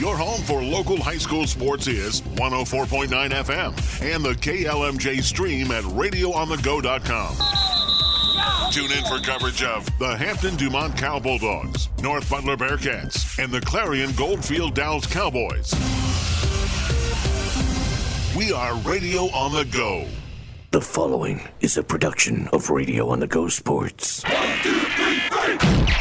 Your home for local high school sports is 104.9 FM and the KLMJ stream at radioonthego.com. Tune in for coverage of the Hampton-Dumont Cow Bulldogs, North Butler Bearcats, and the Clarion Goldfield Downs Cowboys. We are Radio on the Go. The following is a production of Radio on the Go Sports. 1, 2, 3, 4.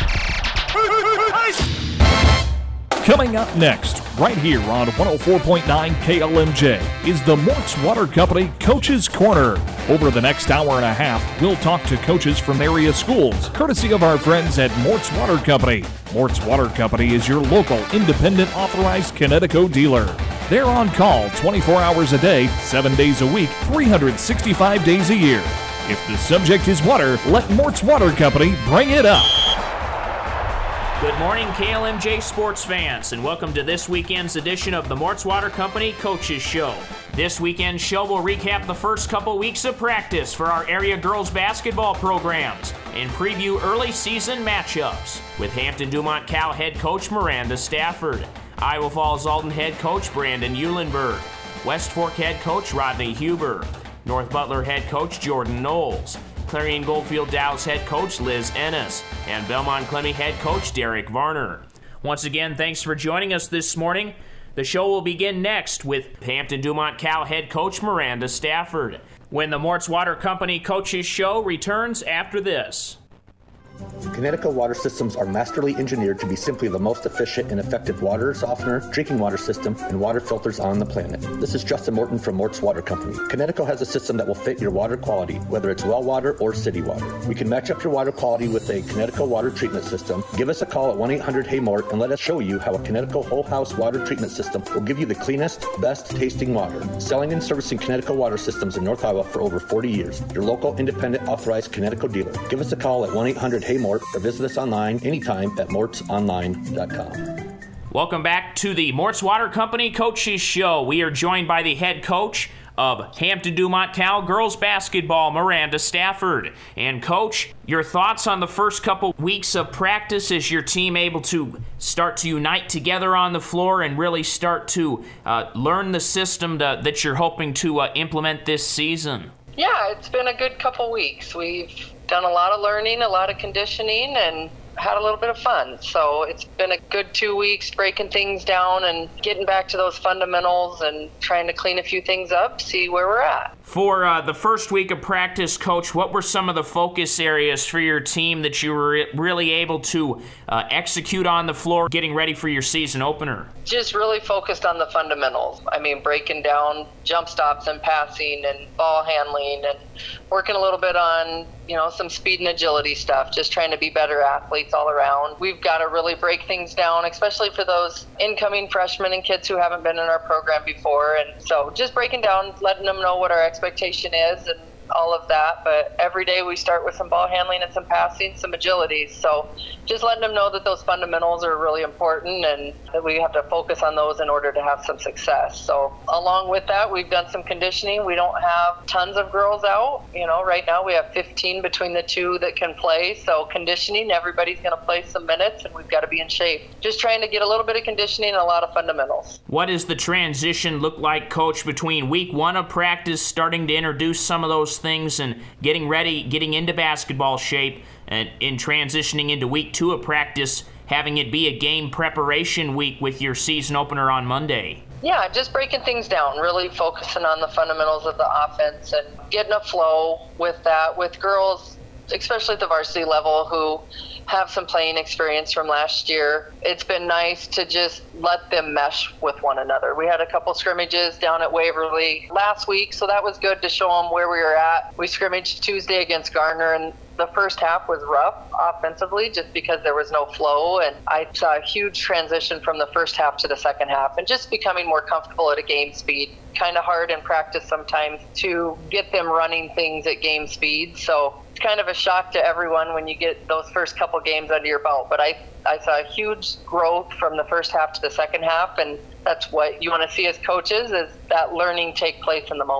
Coming up next, right here on 104.9 KLMJ, is the Mort's Water Company Coaches Corner. Over the next hour and a half, we'll talk to coaches from area schools, courtesy of our friends at Mort's Water Company. Mort's Water Company is your local, independent, authorized Connecticut dealer. They're on call 24 hours a day, 7 days a week, 365 days a year. If the subject is water, let Mort's Water Company bring it up. Good morning, KLMJ sports fans, and welcome to this weekend's edition of the Mort's Water Company Coaches Show. This weekend's show will recap the first couple weeks of practice for our area girls basketball programs and preview early season matchups with Hampton-Dumont Cal head coach Miranda Stafford, Iowa Falls Alton head coach Brandon Eulenberg, West Fork head coach Rodney Huber, North Butler head coach Jordan Knowles, Clarion Goldfield Dow's head coach Liz Ennis, and Belmont-Clemmy head coach Derek Varner. Once again, thanks for joining us this morning. The show will begin next with Hampton-Dumont Cal head coach Miranda Stafford, when the Mort's Water Company Coaches Show returns after this. Connecticut water systems are masterly engineered to be simply the most efficient and effective water softener, drinking water system, and water filters on the planet. This is Justin Morton from Mort's Water Company. Connecticut has a system that will fit your water quality, whether it's well water or city water. We can match up your water quality with a Connecticut water treatment system. Give us a call at 1-800-HEY-MORT and let us show you how a Connecticut whole house water treatment system will give you the cleanest, best tasting water. Selling and servicing Connecticut water systems in North Iowa for over 40 years. Your local independent authorized Connecticut dealer. Give us a call at 1-800-HEY-MORT or visit us online anytime at mortsonline.com. Welcome back to the Mort's Water Company Coaches Show. We are joined by the head coach of Hampton-Dumont Cal girls basketball, Miranda Stafford. And Coach, your thoughts on the first couple weeks of practice? Is your team able to start to unite together on the floor and really start to learn the system that you're hoping to implement this season? Yeah, it's been a good couple weeks. We've done a lot of learning, a lot of conditioning, and had a little bit of fun. So it's been a good 2 weeks breaking things down and getting back to those fundamentals and trying to clean a few things up, see where we're at. For the first week of practice, Coach, what were some of the focus areas for your team that you were really able to execute on the floor, getting ready for your season opener? Just really focused on the fundamentals. I mean, breaking down jump stops and passing and ball handling and working a little bit on, some speed and agility stuff, just trying to be better athletes all around. We've got to really break things down, especially for those incoming freshmen and kids who haven't been in our program before. And so just breaking down, letting them know what our expectation is and all of that. But every day we start with some ball handling and some passing, some agility. So just letting them know that those fundamentals are really important and that we have to focus on those in order to have some success. So along with that, we've done some conditioning. We don't have tons of girls out. Right now we have 15 between the two that can play. So conditioning, everybody's going to play some minutes and we've got to be in shape. Just trying to get a little bit of conditioning and a lot of fundamentals. What does the transition look like, Coach, between week one of practice, starting to introduce some of those things and getting ready, getting into basketball shape, and in transitioning into week two of practice, having it be a game preparation week with your season opener on Monday? Yeah, just breaking things down, really focusing on the fundamentals of the offense and getting a flow with that, with girls, especially at the varsity level, who have some playing experience from last year. It's been nice to just let them mesh with one another. We had a couple scrimmages down at Waverly last week, so that was good to show them where we were at. We scrimmaged Tuesday against Gardner, and the first half was rough offensively just because there was no flow, and I saw a huge transition from the first half to the second half and just becoming more comfortable at a game speed. Kind of hard in practice sometimes to get them running things at game speed, so it's kind of a shock to everyone when you get those first couple games under your belt. But I saw a huge growth from the first half to the second half, and that's what you want to see as coaches, is that learning take place in the moment.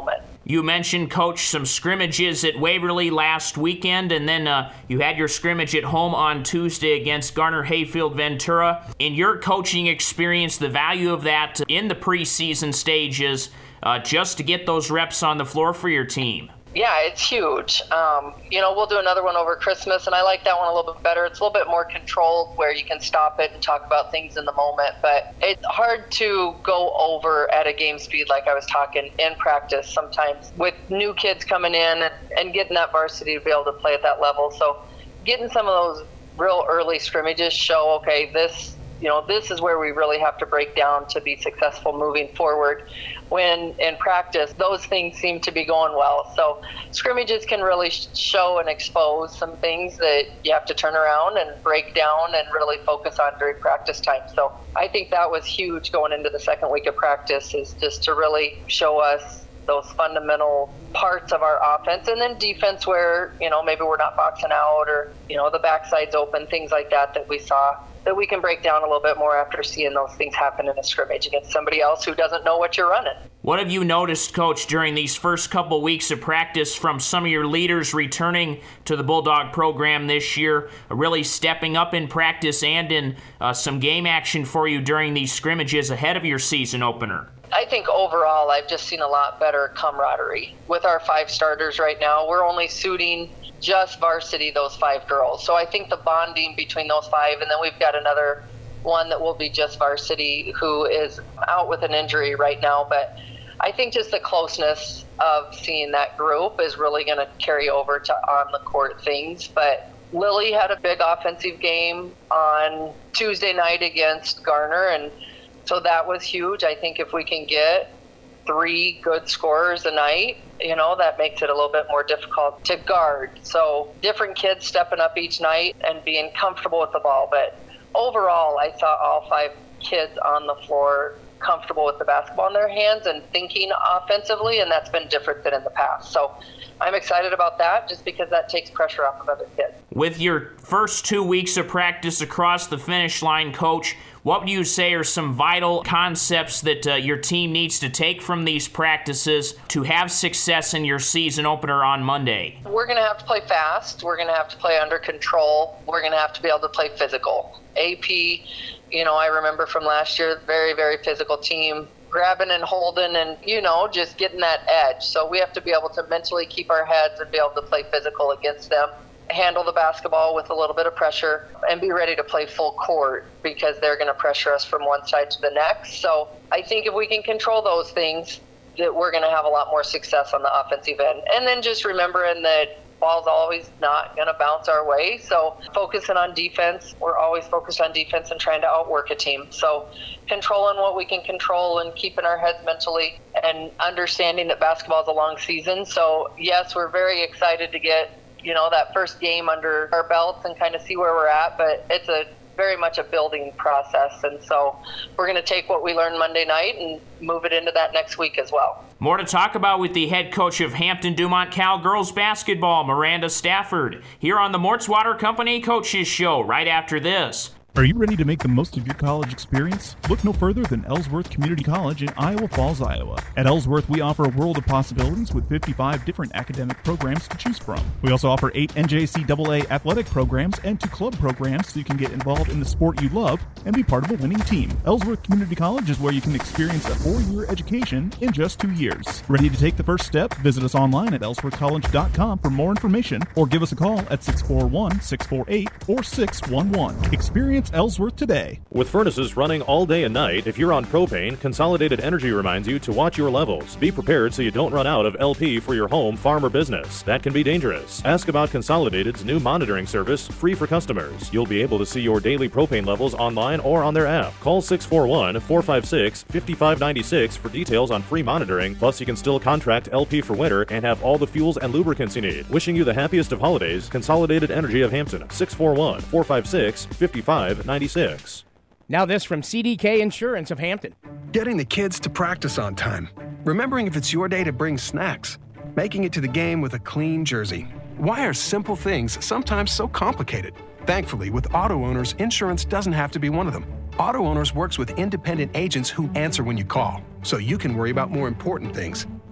You mentioned, Coach, some scrimmages at Waverly last weekend, and then you had your scrimmage at home on Tuesday against Garner Hayfield Ventura. In your coaching experience, the value of that in the preseason stages, just to get those reps on the floor for your team? Yeah, it's huge. We'll do another one over Christmas, and I like that one a little bit better. It's a little bit more controlled where you can stop it and talk about things in the moment, but it's hard to go over at a game speed like I was talking in practice sometimes with new kids coming in and getting that varsity to be able to play at that level. So getting some of those real early scrimmages show, okay, this is where we really have to break down to be successful moving forward. When in practice, those things seem to be going well. So scrimmages can really show and expose some things that you have to turn around and break down and really focus on during practice time. So I think that was huge going into the second week of practice, is just to really show us those fundamental parts of our offense, and then defense where, maybe we're not boxing out or, the backside's open, things like that we saw, that we can break down a little bit more after seeing those things happen in a scrimmage against somebody else who doesn't know what you're running. What have you noticed, Coach, during these first couple weeks of practice from some of your leaders returning to the Bulldog program this year, really stepping up in practice and in some game action for you during these scrimmages ahead of your season opener? I think overall I've just seen a lot better camaraderie. With our 5 starters right now, we're only suiting just varsity, those 5 girls. So I think the bonding between those 5, and then we've got another one that will be just varsity who is out with an injury right now. But I think just the closeness of seeing that group is really going to carry over to on the court things. But Lily had a big offensive game on Tuesday night against Garner, and so that was huge. I think if we can get 3 good scorers a night, that makes it a little bit more difficult to guard. So different kids stepping up each night and being comfortable with the ball. But overall, I saw all 5 kids on the floor comfortable with the basketball in their hands and thinking offensively, and that's been different than in the past. So I'm excited about that just because that takes pressure off of other kids. With your first 2 weeks of practice across the finish line, Coach, what would you say are some vital concepts that your team needs to take from these practices to have success in your season opener on Monday? We're going to have to play fast. We're going to have to play under control. We're going to have to be able to play physical. AP, I remember from last year, very, very physical team, grabbing and holding and, just getting that edge. So we have to be able to mentally keep our heads and be able to play physical against them, handle the basketball with a little bit of pressure, and be ready to play full court because they're going to pressure us from one side to the next. So I think if we can control those things, that we're going to have a lot more success on the offensive end. And then just remembering that ball's always not going to bounce our way. So focusing on defense, we're always focused on defense and trying to outwork a team. So controlling what we can control and keeping our heads mentally and understanding that basketball is a long season. So yes, we're very excited to get that first game under our belts and kind of see where we're at, but it's very much a building process. And so we're going to take what we learned Monday night and move it into that next week as well. More to talk about with the head coach of Hampton-Dumont Cal girls basketball, Miranda Stafford, here on the Mort's Water Company Coaches Show right after this. Are you ready to make the most of your college experience? Look no further than Ellsworth Community College in Iowa Falls, Iowa. At Ellsworth, we offer a world of possibilities with 55 different academic programs to choose from. We also offer 8 NJCAA athletic programs and 2 club programs so you can get involved in the sport you love and be part of a winning team. Ellsworth Community College is where you can experience a 4-year education in just 2 years. Ready to take the first step? Visit us online at ellsworthcollege.com for more information or give us a call at 641-648-4611. Experience Ellsworth today. With furnaces running all day and night, if you're on propane, Consolidated Energy reminds you to watch your levels. Be prepared so you don't run out of LP for your home, farm, or business. That can be dangerous. Ask about Consolidated's new monitoring service, free for customers. You'll be able to see your daily propane levels online or on their app. Call 641-456-5596 for details on free monitoring. Plus, you can still contract LP for winter and have all the fuels and lubricants you need. Wishing you the happiest of holidays, Consolidated Energy of Hampton, 641-456-5596. Now this from CDK Insurance of Hampton. Getting the kids to practice on time. Remembering if it's your day to bring snacks. Making it to the game with a clean jersey. Why are simple things sometimes so complicated? Thankfully, with Auto Owners, insurance doesn't have to be one of them. Auto Owners works with independent agents who answer when you call, so you can worry about more important things.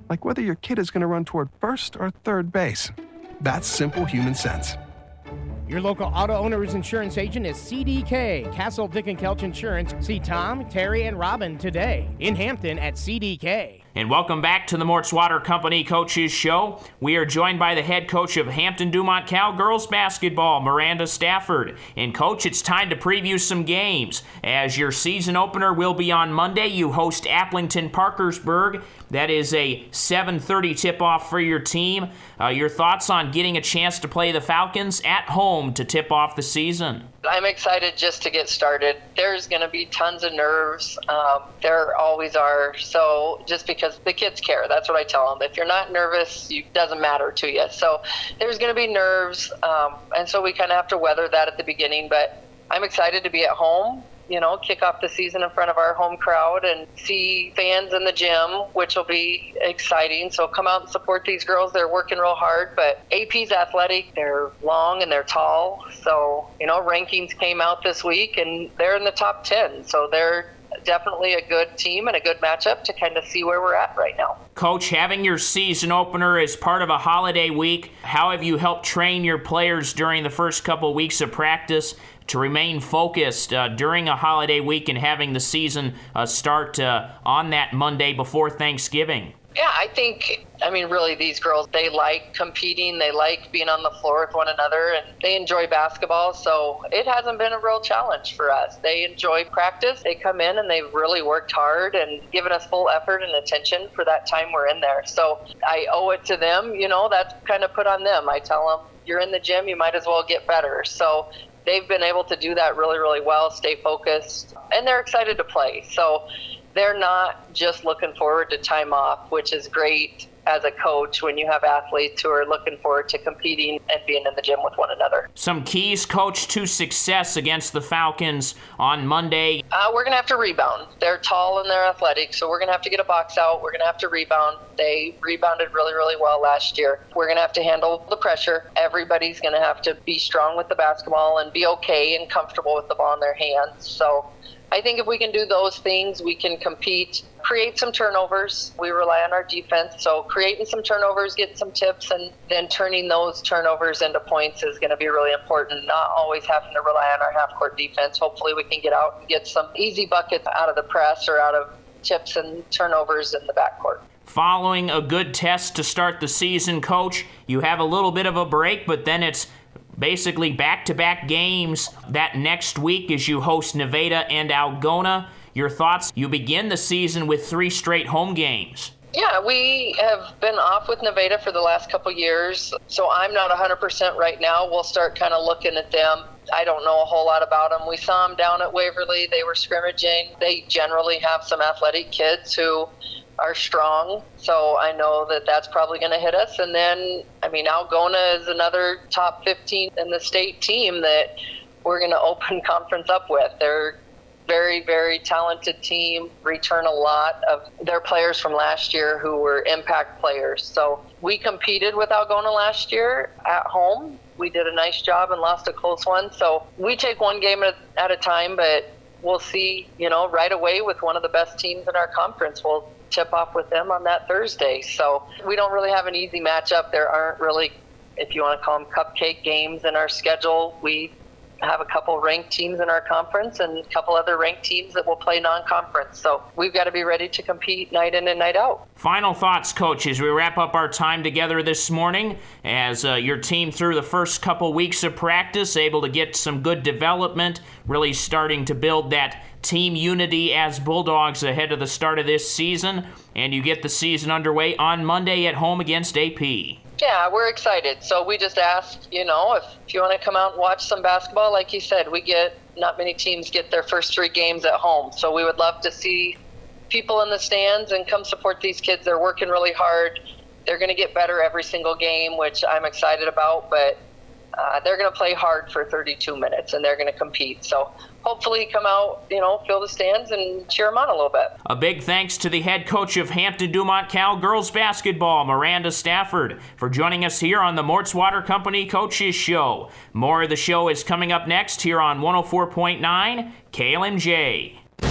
like whether your kid is going to run toward first or third base. That's simple human sense. Your local auto owner's insurance agent is CDK, Castle Dick & Kelch Insurance. See Tom, Terry, and Robin today in Hampton at CDK. And welcome back to the Mort's Water Company Coaches Show. We are joined by the head coach of Hampton-Dumont Cal girls basketball, Miranda Stafford. And Coach, it's time to preview some games. As your season opener will be on Monday, you host Applington Parkersburg. That is a 7:30 tip-off for your team. Your thoughts on getting a chance to play the Falcons at home to tip off the season? I'm excited just to get started. There's going to be tons of nerves. There always are. So just because the kids care, that's what I tell them. If you're not nervous, it doesn't matter to you. So there's going to be nerves. And so we kind of have to weather that at the beginning. But I'm excited to be at home, kick off the season in front of our home crowd and see fans in the gym, which will be exciting. So come out and support these girls. They're working real hard, but AP's athletic. They're long and they're tall. So, rankings came out this week and they're in the top 10. So they're definitely a good team and a good matchup to kind of see where we're at right now. Coach, having your season opener as part of a holiday week, how have you helped train your players during the first couple of weeks of practice to remain focused during a holiday week and having the season start on that Monday before Thanksgiving? Yeah, I think, really these girls, they like competing. They like being on the floor with one another, and they enjoy basketball. So it hasn't been a real challenge for us. They enjoy practice. They come in and they've really worked hard and given us full effort and attention for that time we're in there. So I owe it to them. That's kind of put on them. I tell them, you're in the gym, you might as well get better. So they've been able to do that really, really well, stay focused, and they're excited to play. So they're not just looking forward to time off, which is great as a coach when you have athletes who are looking forward to competing and being in the gym with one another. Some keys, Coach, to success against the Falcons on Monday. We're going to have to rebound. They're tall and they're athletic, so we're going to have to get a box out. We're going to have to rebound. They rebounded really, really well last year. We're going to have to handle the pressure. Everybody's going to have to be strong with the basketball and be okay and comfortable with the ball in their hands. So I think if we can do those things, we can compete, create some turnovers. We rely on our defense. So creating some turnovers, getting some tips, and then turning those turnovers into points is going to be really important. Not always having to rely on our half-court defense. Hopefully we can get out and get some easy buckets out of the press or out of tips and turnovers in the backcourt. Following a good test to start the season, Coach, you have a little bit of a break, but then it's basically back-to-back games that next week as you host Nevada and Algona. Your thoughts? You begin the season with 3 straight home games. Yeah, we have been off with Nevada for the last couple years, so I'm not 100% right now. We'll start kind of looking at them. I don't know a whole lot about them. We saw them down at Waverly. They were scrimmaging. They generally have some athletic kids who are strong, so I know that that's probably going to hit us. And then, Algona is another top 15 in the state team that we're going to open conference up with. They're very, very talented team, return a lot of their players from last year who were impact players. So we competed with Algona last year at home. We did a nice job and lost a close one. So we take one game at a time, but we'll see, right away with one of the best teams in our conference. We'll tip off with them on that Thursday. So we don't really have an easy matchup. There aren't really, if you want to call them cupcake games in our schedule. We have a couple ranked teams in our conference and a couple other ranked teams that will play non-conference. So we've got to be ready to compete night in and night out. Final thoughts, Coach, as we wrap up our time together this morning, as your team through the first couple weeks of practice, able to get some good development, really starting to build that team unity as Bulldogs ahead of the start of this season, and you get the season underway on Monday at home against AP. Yeah, we're excited. So we just asked, if you want to come out and watch some basketball, like you said, not many teams get their first 3 games at home. So we would love to see people in the stands and come support these kids. They're working really hard. They're going to get better every single game, which I'm excited about, but they're going to play hard for 32 minutes and they're going to compete. So hopefully come out, fill the stands and cheer them on a little bit. A big thanks to the head coach of Hampton-Dumont Cal girls basketball, Miranda Stafford, for joining us here on the Mort's Water Company Coaches Show. More of the show is coming up next here on 104.9 KLMJ.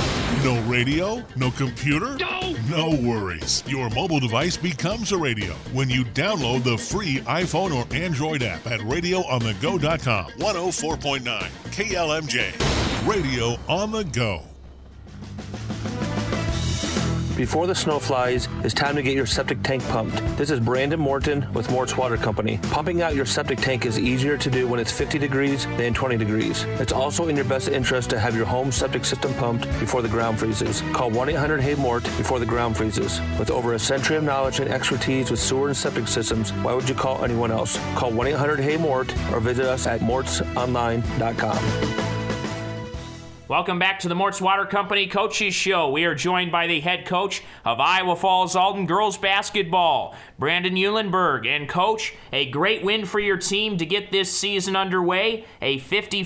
No radio? No computer? No worries. Your mobile device becomes a radio when you download the free iPhone or Android app at radioonthego.com. 104.9 KLMJ. Radio on the Go. Before the snow flies, it's time to get your septic tank pumped. This is Brandon Morton with Mort's Water Company. Pumping out your septic tank is easier to do when it's 50 degrees than 20 degrees. It's also in your best interest to have your home septic system pumped before the ground freezes. Call 1-800-HEY-MORT before the ground freezes. With over a century of knowledge and expertise with sewer and septic systems, why would you call anyone else? Call 1-800-HEY-MORT or visit us at mortsonline.com. Welcome back to the Mort's Water Company Coaches Show. We are joined by the head coach of Iowa Falls Alton girls basketball, Brandon Eulenberg. And coach, a great win for your team to get this season underway, a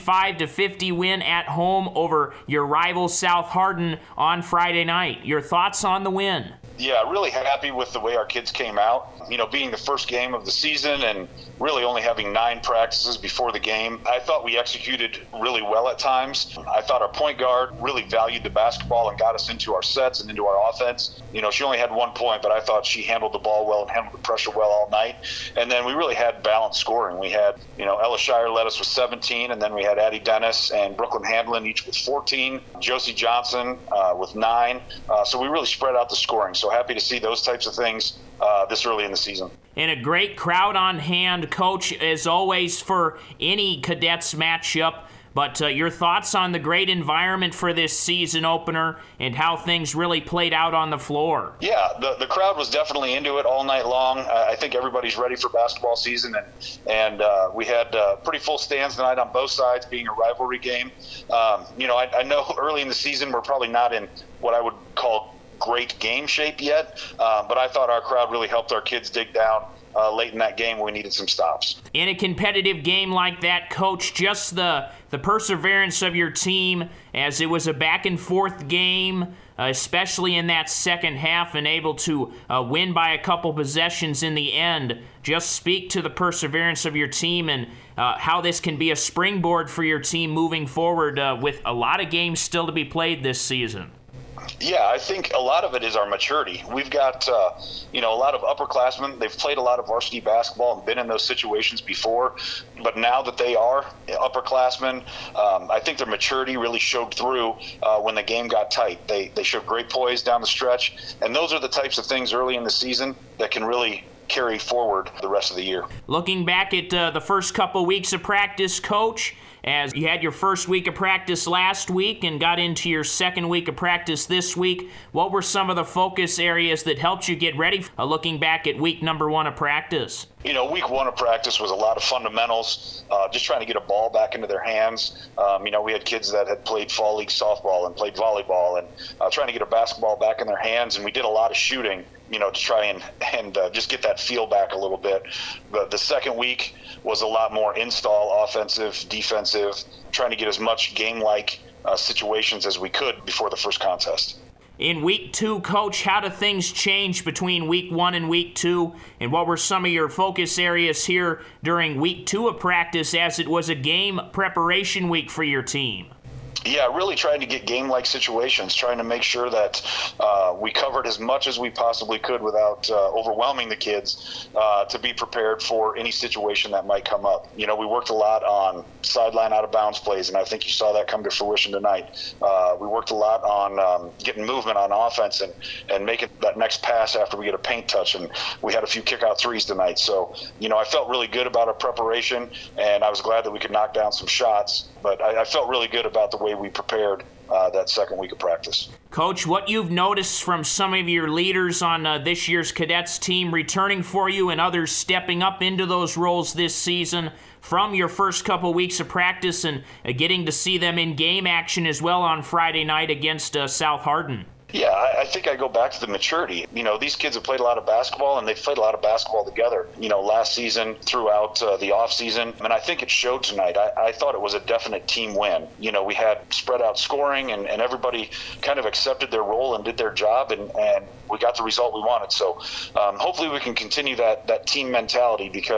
55-50 win at home over your rival South Hardin on Friday night. Your thoughts on the win? Yeah, really happy with the way our kids came out. You know, being the first game of the season and really only having 9 practices before the game, I thought we executed really well at times. I thought our point guard really valued the basketball and got us into our sets and into our offense. You know, she only had 1 point, but I thought she handled the ball well and handled the pressure well all night. And then we really had balanced scoring. We had, you know, Ella Shire led us with 17, and then we had Addie Dennis and Brooklyn Handlin each with 14, Josie Johnson with 9. So we really spread out the scoring. So happy to see those types of things this early in the season. And a great crowd on hand, Coach, as always, for any Cadets matchup. But your thoughts on the great environment for this season opener and how things really played out on the floor? Yeah, the crowd was definitely into it all night long. I think everybody's ready for basketball season, and we had pretty full stands tonight on both sides, being a rivalry game. You know, I know early in the season we're probably not in what I would call great game shape yet, but I thought our crowd really helped our kids dig down late in that game when we needed some stops. In a competitive game like that, Coach, just the perseverance of your team as it was a back-and-forth game, especially in that second half, and able to win by a couple possessions in the end. Just speak to the perseverance of your team and how this can be a springboard for your team moving forward with a lot of games still to be played this season. Yeah, I think a lot of it is our maturity. We've got, you know, a lot of upperclassmen. They've played a lot of varsity basketball and been in those situations before. But now that they are upperclassmen, I think their maturity really showed through when the game got tight. They showed great poise down the stretch. And those are the types of things early in the season that can really carry forward the rest of the year. Looking back at the first couple weeks of practice, Coach, as you had your first week of practice last week and got into your second week of practice this week, what were some of the focus areas that helped you get ready looking back at week number 1 of practice? You know, week 1 of practice was a lot of fundamentals, just trying to get a ball back into their hands. You know, we had kids that had played fall league softball and played volleyball and trying to get a basketball back in their hands, and we did a lot of shooting, you know, to try and just get that feel back a little bit. But the second week was a lot more install, offensive, defensive, trying to get as much game-like situations as we could before the first contest. In week 2, Coach, how do things change between week 1 and week 2? And what were some of your focus areas here during week 2 of practice, as it was a game preparation week for your team? Yeah, really trying to get game-like situations, trying to make sure that we covered as much as we possibly could without overwhelming the kids to be prepared for any situation that might come up. You know, we worked a lot on sideline out-of-bounds plays, and I think you saw that come to fruition tonight. We worked a lot on getting movement on offense and making that next pass after we get a paint touch, and we had a few kick-out threes tonight. So, you know, I felt really good about our preparation, and I was glad that we could knock down some shots, but I felt really good about the way we prepared that second week of practice. Coach, what you've noticed from some of your leaders on this year's Cadets team returning for you and others stepping up into those roles this season from your first couple weeks of practice and getting to see them in game action as well on Friday night against South Hardin? Yeah, I think I go back to the maturity. You know, these kids have played a lot of basketball, and they've played a lot of basketball together, you know, last season, throughout the off season. And I think it showed tonight. I thought it was a definite team win. You know, we had spread out scoring, and everybody kind of accepted their role and did their job, and we got the result we wanted. So hopefully we can continue that team mentality, because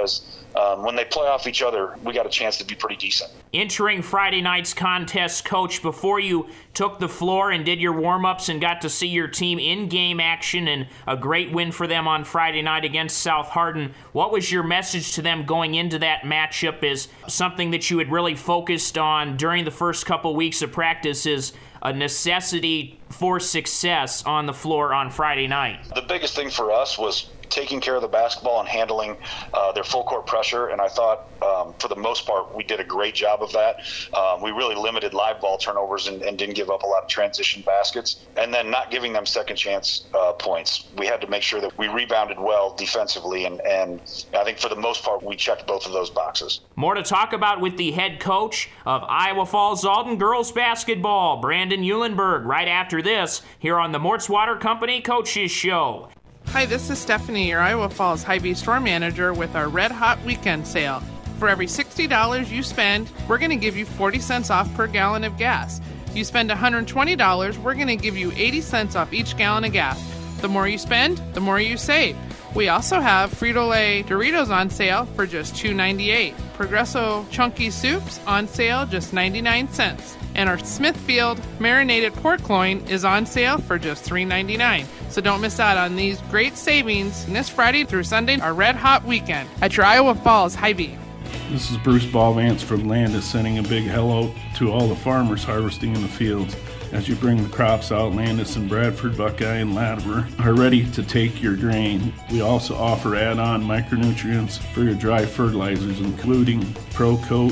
when they play off each other, we got a chance to be pretty decent. Entering Friday night's contest, Coach, before you took the floor and did your warm-ups and got to see your team in game action and a great win for them on Friday night against South Hardin, what was your message to them going into that matchup? Is something that you had really focused on during the first couple weeks of practice is a necessity for success on the floor on Friday night? The biggest thing for us was taking care of the basketball and handling their full court pressure, and I thought for the most part we did a great job of that. We really limited live ball turnovers and didn't give up a lot of transition baskets, and then not giving them second chance points. We had to make sure that we rebounded well defensively, and I think for the most part we checked both of those boxes. More to talk about with the head coach of Iowa Falls Alden girls basketball, Brandon Eulenberg, right after this here on the Mort's Water Company Coaches Show. Hi, this is Stephanie, your Iowa Falls Hy-Vee store manager with our Red Hot Weekend Sale. For every $60 you spend, we're going to give you 40 cents off per gallon of gas. You spend $120, we're going to give you 80 cents off each gallon of gas. The more you spend, the more you save. We also have Frito-Lay Doritos on sale for just $2.98. Progresso Chunky Soups on sale just 99 cents. And our Smithfield Marinated Pork Loin is on sale for just $3.99. So don't miss out on these great savings this Friday through Sunday, our Red Hot Weekend at your Iowa Falls Hy-Vee. This is Bruce Ballvance from Landis sending a big hello to all the farmers harvesting in the fields. As you bring the crops out, Landis and Bradford, Buckeye, and Latimer are ready to take your grain. We also offer add-on micronutrients for your dry fertilizers, including ProCoat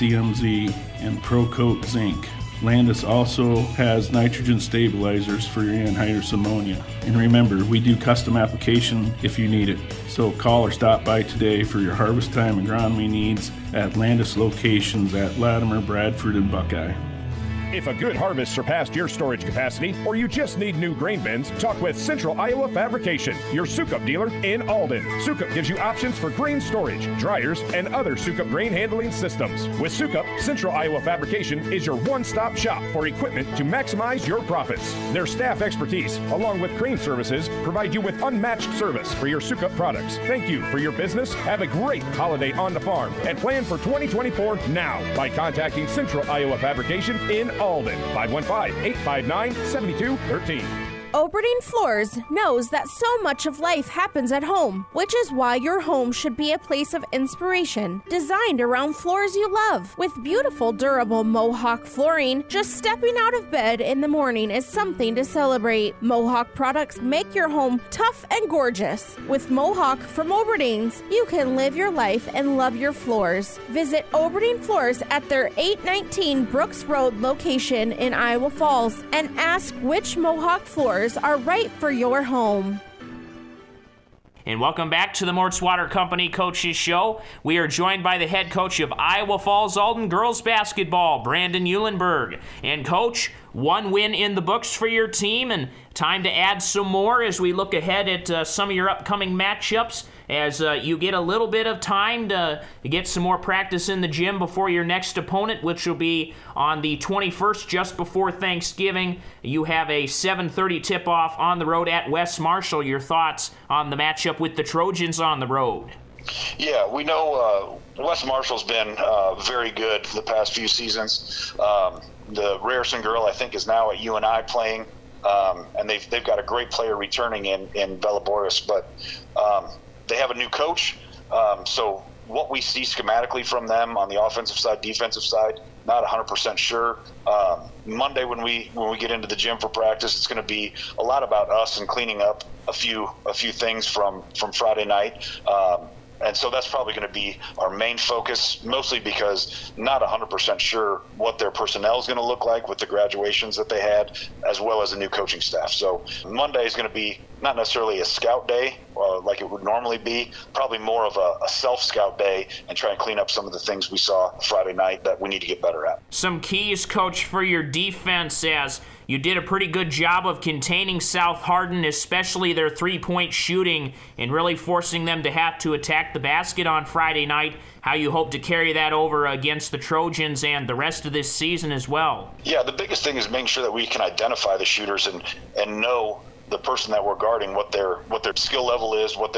BCMZ and ProCoat Zinc. Landis also has nitrogen stabilizers for your anhydrous ammonia. And remember, we do custom application if you need it. So call or stop by today for your harvest time agronomy needs at Landis locations at Latimer, Bradford, and Buckeye. If a good harvest surpassed your storage capacity, or you just need new grain bins, talk with Central Iowa Fabrication, your Sukup dealer in Alden. Sukup gives you options for grain storage, dryers, and other Sukup grain handling systems. With Sukup, Central Iowa Fabrication is your one-stop shop for equipment to maximize your profits. Their staff expertise, along with crane services, provide you with unmatched service for your Sukup products. Thank you for your business. Have a great holiday on the farm, and plan for 2024 now by contacting Central Iowa Fabrication in Alden, 515-859-7213. Oberdeen Floors knows that so much of life happens at home, which is why your home should be a place of inspiration, designed around floors you love. With beautiful, durable Mohawk flooring, just stepping out of bed in the morning is something to celebrate. Mohawk products make your home tough and gorgeous. With Mohawk from Oberdeens, you can live your life and love your floors. Visit Oberdeen Floors at their 819 Brooks Road location in Iowa Falls and ask which Mohawk floors are right for your home. And welcome back to the Mort's Water Company Coaches Show. We are joined by the head coach of Iowa Falls Alden girls basketball, Brandon Eulenberg. And Coach, one win in the books for your team, and time to add some more as we look ahead at some of your upcoming matchups, as you get a little bit of time to get some more practice in the gym before your next opponent, which will be on the 21st, just before Thanksgiving. You have a 7:30 tip-off on the road at West Marshall. Your thoughts on the matchup with the Trojans on the road? Yeah, we know West Marshall's been very good the past few seasons. The Rarison girl, I think, is now at UNI playing, and they've got a great player returning in Bella Boris, but they have a new coach, so what we see schematically from them on the offensive side, defensive side, not 100% sure. Monday when we get into the gym for practice, it's going to be a lot about us and cleaning up a few things from Friday night. And so that's probably going to be our main focus, mostly because not 100% sure what their personnel is going to look like with the graduations that they had, as well as the new coaching staff. So Monday is going to be not necessarily a scout day like it would normally be, probably more of a self-scout day and try and clean up some of the things we saw Friday night that we need to get better at. Some keys, Coach, for your defense, as you did a pretty good job of containing South Hardin, especially their three-point shooting, and really forcing them to have to attack the basket on Friday night. How you hope to carry that over against the Trojans and the rest of this season as well? Yeah, the biggest thing is making sure that we can identify the shooters and know the person that we're guarding, what their skill level is, what their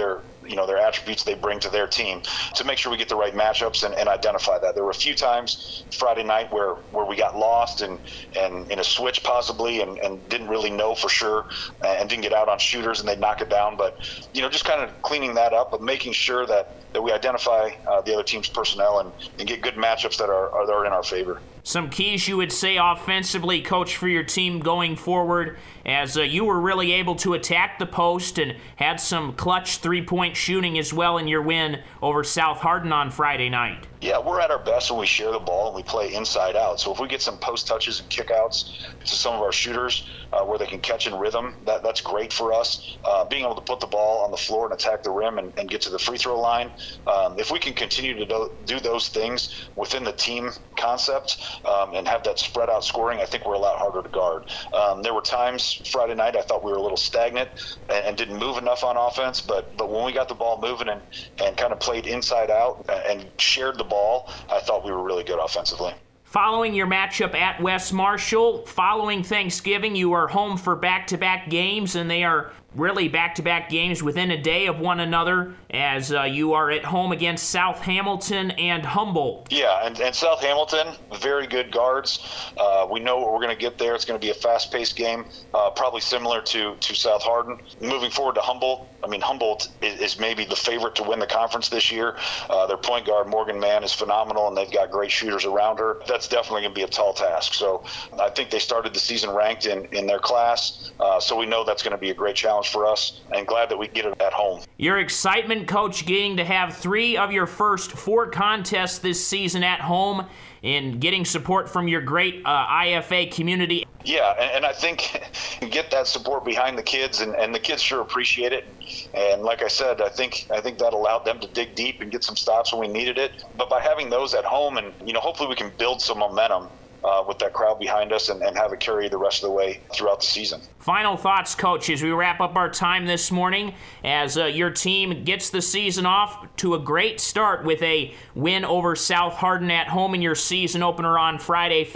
their attributes they bring to their team to make sure we get the right matchups and identify that. There were a few times Friday night where we got lost and in a switch possibly and didn't really know for sure and didn't get out on shooters and they'd knock it down. But, just kind of cleaning that up, but making sure that we identify the other team's personnel and get good matchups that are in our favor. Some keys you would say offensively, Coach, for your team going forward, as you were really able to attack the post and had some clutch three-point shooting as well in your win over South Hardin on Friday night. Yeah, we're at our best when we share the ball and we play inside out. So if we get some post touches and kickouts to some of our shooters where they can catch in rhythm, that's great for us. Being able to put the ball on the floor and attack the rim and get to the free throw line. If we can continue to do those things within the team concept and have that spread out scoring, I think we're a lot harder to guard. There were times Friday night I thought we were a little stagnant and didn't move enough on offense, but when we got the ball moving and kind of played inside out and shared the ball, I thought we were really good offensively. Following your matchup at West Marshall, following Thanksgiving, you are home for back-to-back games, and they are really back-to-back games within a day of one another, as you are at home against South Hamilton and Humboldt. Yeah, and South Hamilton, very good guards. We know what we're going to get there. It's going to be a fast-paced game, probably similar to South Hardin. Moving forward to Humboldt, Humboldt is maybe the favorite to win the conference this year. Their point guard, Morgan Mann, is phenomenal, and they've got great shooters around her. That's definitely going to be a tall task. So I think they started the season ranked in their class, so we know that's going to be a great challenge for us, and glad that we get it at home. Your excitement, Coach, getting to have 3 of your first 4 contests this season at home and getting support from your great IFA community. Yeah, and I think you get that support behind the kids, and the kids sure appreciate it. And like I said, I think that allowed them to dig deep and get some stops when we needed it. But by having those at home, and hopefully we can build some momentum with that crowd behind us and have it carry the rest of the way throughout the season. Final thoughts, Coach, as we wrap up our time this morning, as your team gets the season off to a great start with a win over South Hardin at home in your season opener on Friday,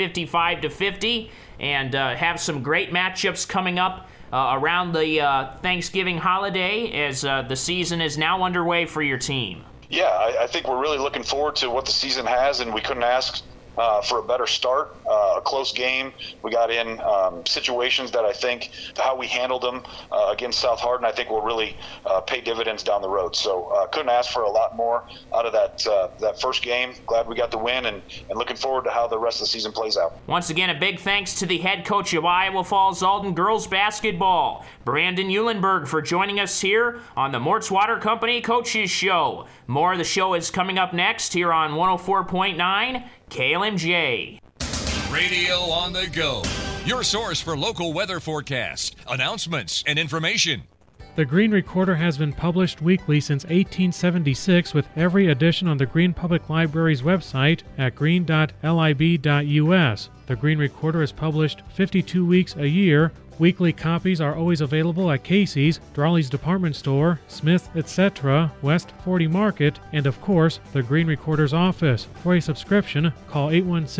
55-50, and have some great matchups coming up around the Thanksgiving holiday as the season is now underway for your team. Yeah, I think we're really looking forward to what the season has, and we couldn't ask for a better start, a close game. We got in situations that I think how we handled them against South Hardin, I think will really pay dividends down the road. So couldn't ask for a lot more out of that first game. Glad we got the win and looking forward to how the rest of the season plays out. Once again, a big thanks to the head coach of Iowa Falls Alden girls basketball, Brandon Eulenberg, for joining us here on the Mort's Water Company Coaches Show. More of the show is coming up next here on 104.9 KLMJ. Radio on the Go, your source for local weather forecasts, announcements, and information. The Green Recorder has been published weekly since 1876, with every edition on the Green Public Library's website at green.lib.us. The Green Recorder is published 52 weeks a year. Weekly copies are always available at Casey's, Drawley's Department Store, Smith, etc., West 40 Market, and of course, the Green Recorder's office. For a subscription, call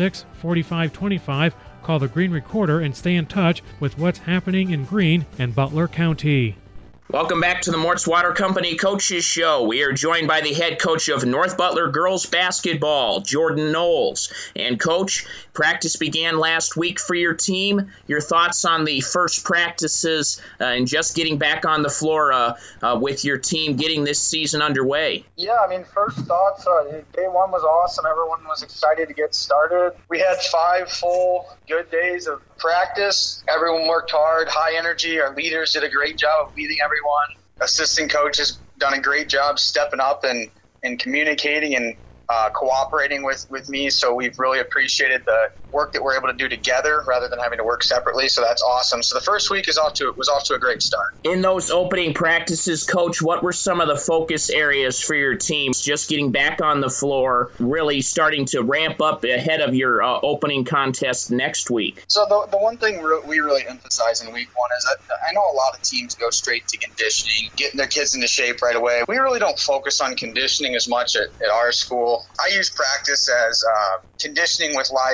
816-4525, call the Green Recorder, and stay in touch with what's happening in Greene and Butler County. Welcome back to the Mort's Water Company Coaches Show. We are joined by the head coach of North Butler girls basketball, Jordan Knowles. And Coach, practice began last week for your team. Your thoughts on the first practices and just getting back on the floor with your team getting this season underway? Yeah, first thoughts, day one was awesome. Everyone was excited to get started. We had 5 full good days of practice. Everyone worked hard, high energy. Our leaders did a great job of leading everyone. Assistant coach has done a great job stepping up and communicating and cooperating with me. So we've really appreciated the work that we're able to do together rather than having to work separately. So that's awesome. So the first week was off to a great start. In those opening practices, Coach, what were some of the focus areas for your team? Just getting back on the floor, really starting to ramp up ahead of your opening contest next week. So the one thing we really emphasize in week one is I know a lot of teams go straight to conditioning, getting their kids into shape right away. We really don't focus on conditioning as much at our school. I use practice as conditioning with live drills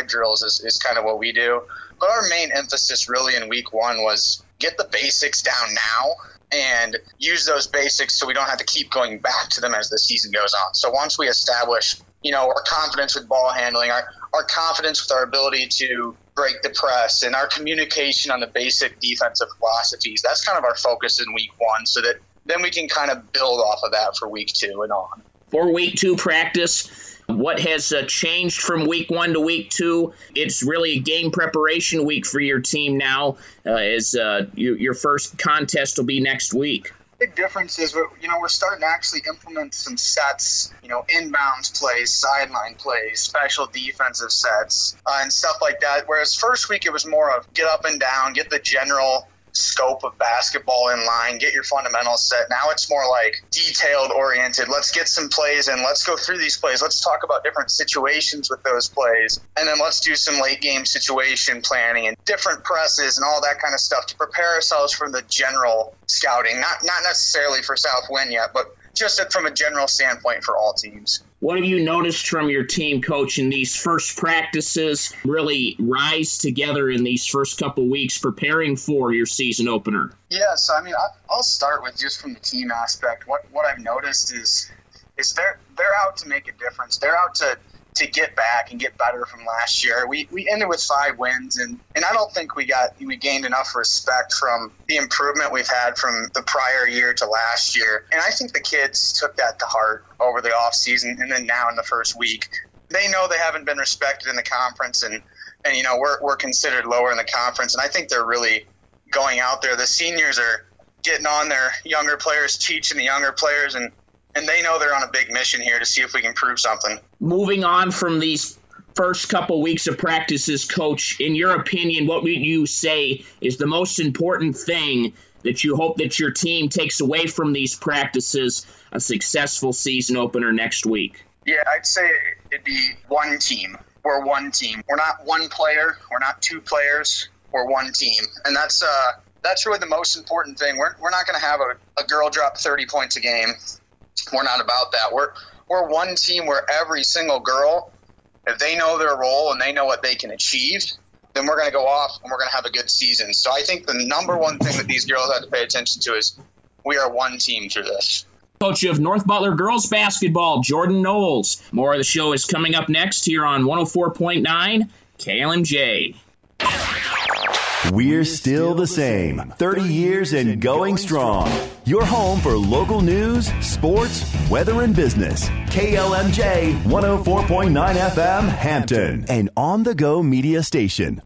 is kind of what we do. But our main emphasis really in week one was get the basics down now and use those basics so we don't have to keep going back to them as the season goes on. So once we establish, our confidence with ball handling, our confidence with our ability to break the press, and our communication on the basic defensive philosophies, that's kind of our focus in week one, so that then we can kind of build off of that for week two and on. For week two practice, what has changed from week one to week two? It's really a game preparation week for your team now, as your first contest will be next week. Big difference is, we're starting to actually implement some sets, inbounds plays, sideline plays, special defensive sets, and stuff like that. Whereas first week it was more of get up and down, get the general scope of basketball in line, get your fundamentals set. Now it's more like detailed oriented. Let's get some plays in. Let's go through these plays. Let's talk about different situations with those plays. And then let's do some late game situation planning and different presses and all that kind of stuff to prepare ourselves for the general scouting. Not necessarily for Southwind yet, but just from a general standpoint for all teams. What have you noticed from your team, Coach, in these first practices really rise together in these first couple weeks preparing for your season opener? Yeah, so I'll start with just from the team aspect. What I've noticed is they're out to make a difference. They're out to get back and get better from last year. We ended with 5 wins, and I don't think we gained enough respect from the improvement we've had from the prior year to last year. And I think the kids took that to heart over the offseason, and then now in the first week. They know they haven't been respected in the conference, and we're considered lower in the conference, and I think they're really going out there. The seniors are getting on their younger players, teaching the younger players, and they know they're on a big mission here to see if we can prove something. Moving on from these first couple weeks of practices, Coach, in your opinion, what would you say is the most important thing that you hope that your team takes away from these practices, a successful season opener next week? Yeah, I'd say it'd be one team. We're one team. We're not one player. We're not 2 players. We're one team. And that's really the most important thing. We're not going to have a girl drop 30 points a game. We're not about that. We're one team where every single girl, if they know their role and they know what they can achieve, then we're going to go off and we're going to have a good season. So I think the number one thing that these girls have to pay attention to is we are one team through this. Coach of North Butler girls basketball, Jordan Knowles. More of the show is coming up next here on 104.9 KLMJ. We're still the same. 30 years and going strong. Your home for local news, sports, weather, and business. KLMJ 104.9 FM, Hampton. An on-the-go media station.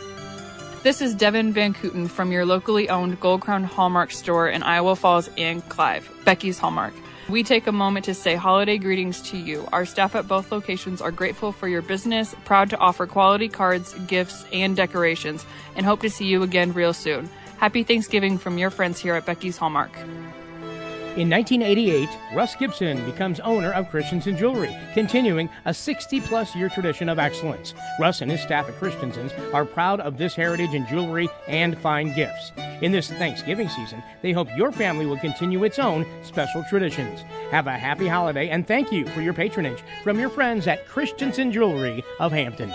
This is Devin Van Kooten from your locally owned Gold Crown Hallmark store in Iowa Falls and Clive, Becky's Hallmark. We take a moment to say holiday greetings to you. Our staff at both locations are grateful for your business, proud to offer quality cards, gifts, and decorations, and hope to see you again real soon. Happy Thanksgiving from your friends here at Becky's Hallmark. In 1988, Russ Gibson becomes owner of Christensen Jewelry, continuing a 60-plus year tradition of excellence. Russ and his staff at Christensen's are proud of this heritage in jewelry and fine gifts. In this Thanksgiving season, they hope your family will continue its own special traditions. Have a happy holiday, and thank you for your patronage from your friends at Christensen Jewelry of Hampton.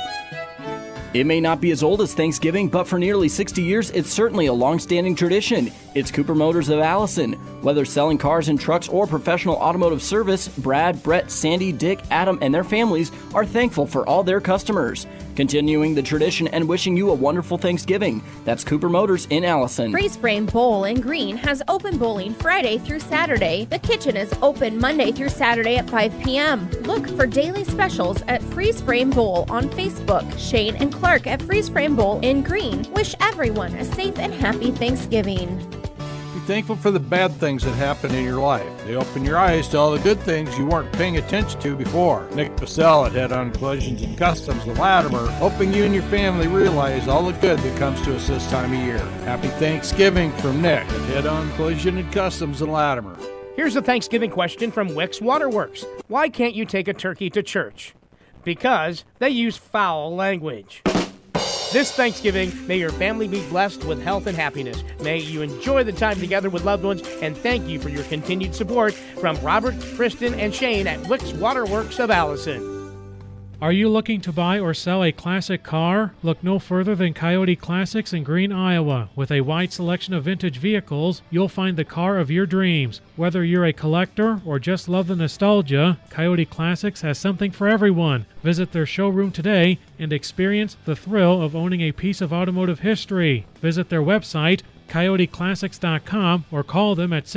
It may not be as old as Thanksgiving, but for nearly 60 years, it's certainly a long-standing tradition. It's Cooper Motors of Allison. Whether selling cars and trucks or professional automotive service, Brad, Brett, Sandy, Dick, Adam, and their families are thankful for all their customers. Continuing the tradition and wishing you a wonderful Thanksgiving. That's Cooper Motors in Allison. Freeze Frame Bowl in Green has open bowling Friday through Saturday. The kitchen is open Monday through Saturday at 5 p.m. Look for daily specials at Freeze Frame Bowl on Facebook. Shane and Clark at Freeze Frame Bowl in Green wish everyone a safe and happy Thanksgiving. Be thankful for the bad things that happen in your life. They open your eyes to all the good things you weren't paying attention to before. Nick Pacell at Head On Collisions and Customs of Latimer, hoping you and your family realize all the good that comes to us this time of year. Happy Thanksgiving from Nick at Head On Collision and Customs in Latimer. Here's a Thanksgiving question from Wix Waterworks. Why can't you take a turkey to church? Because they use foul language. This Thanksgiving, may your family be blessed with health and happiness. May you enjoy the time together with loved ones, and thank you for your continued support from Robert, Kristen, and Shane at Wix Waterworks of Allison. Are you looking to buy or sell a classic car? Look no further than Coyote Classics in Green, Iowa. With a wide selection of vintage vehicles, you'll find the car of your dreams. Whether you're a collector or just love the nostalgia, Coyote Classics has something for everyone. Visit their showroom today and experience the thrill of owning a piece of automotive history. Visit their website, CoyoteClassics.com, or call them at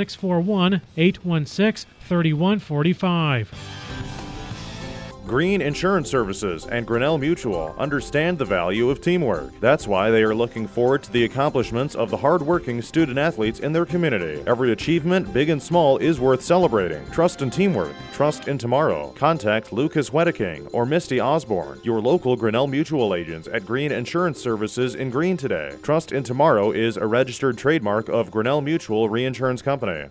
641-816-3145. Green Insurance Services and Grinnell Mutual understand the value of teamwork. That's why they are looking forward to the accomplishments of the hard-working student-athletes in their community. Every achievement, big and small, is worth celebrating. Trust in teamwork. Trust in tomorrow. Contact Lucas Wedeking or Misty Osborne, your local Grinnell Mutual agents at Green Insurance Services in Green today. Trust in tomorrow is a registered trademark of Grinnell Mutual Reinsurance Company.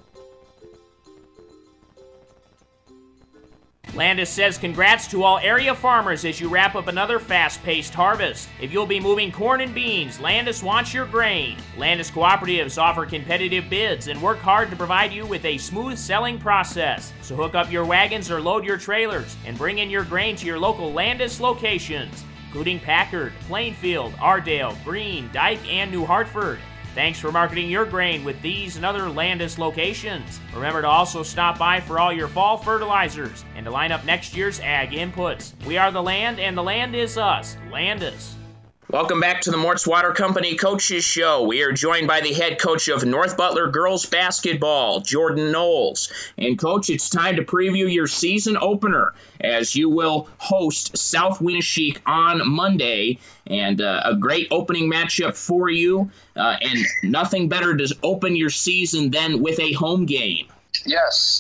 Landis says congrats to all area farmers as you wrap up another fast-paced harvest. If you'll be moving corn and beans, Landis wants your grain. Landis cooperatives offer competitive bids and work hard to provide you with a smooth selling process. So hook up your wagons or load your trailers and bring in your grain to your local Landis locations, including Packard, Plainfield, Ardale, Greene, Dyke, and New Hartford. Thanks for marketing your grain with these and other Landis locations. Remember to also stop by for all your fall fertilizers and to line up next year's ag inputs. We are the land, and the land is us. Landis. Welcome back to the Mort's Water Company Coaches Show. We are joined by the head coach of North Butler girls basketball, Jordan Knowles. And Coach, it's time to preview your season opener as you will host South Winneshiek on Monday. And a great opening matchup for you. And nothing better to open your season than with a home game. Yes.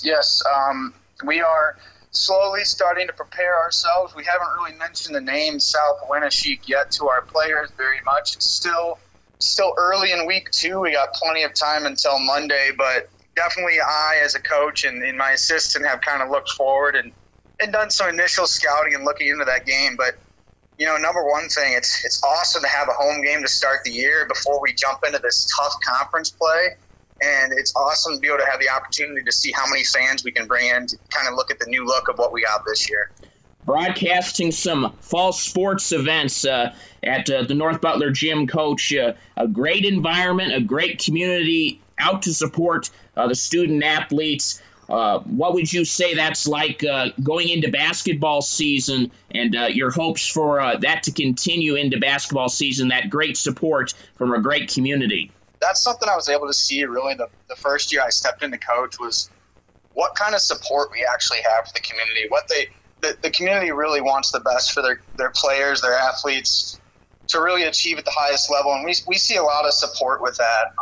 We are slowly starting to prepare ourselves. We haven't really mentioned the name South Winneshiek yet to our players very much. It's still early in week 2. We got plenty of time until Monday, but definitely I as a coach and my assistant have kind of looked forward and done some initial scouting and looking into that game. But number one thing, it's awesome to have a home game to start the year before we jump into this tough conference play. And it's awesome to be able to have the opportunity to see how many fans we can bring in to kind of look at the new look of what we got this year. Broadcasting some fall sports events at the North Butler Gym, Coach. A great environment, a great community out to support the student athletes. What would you say that's like going into basketball season and your hopes for that to continue into basketball season, that great support from a great community? That's something I was able to see really the first year I stepped into coach was what kind of support we actually have for the community. The community really wants the best for their players, their athletes to really achieve at the highest level. And we see a lot of support with that.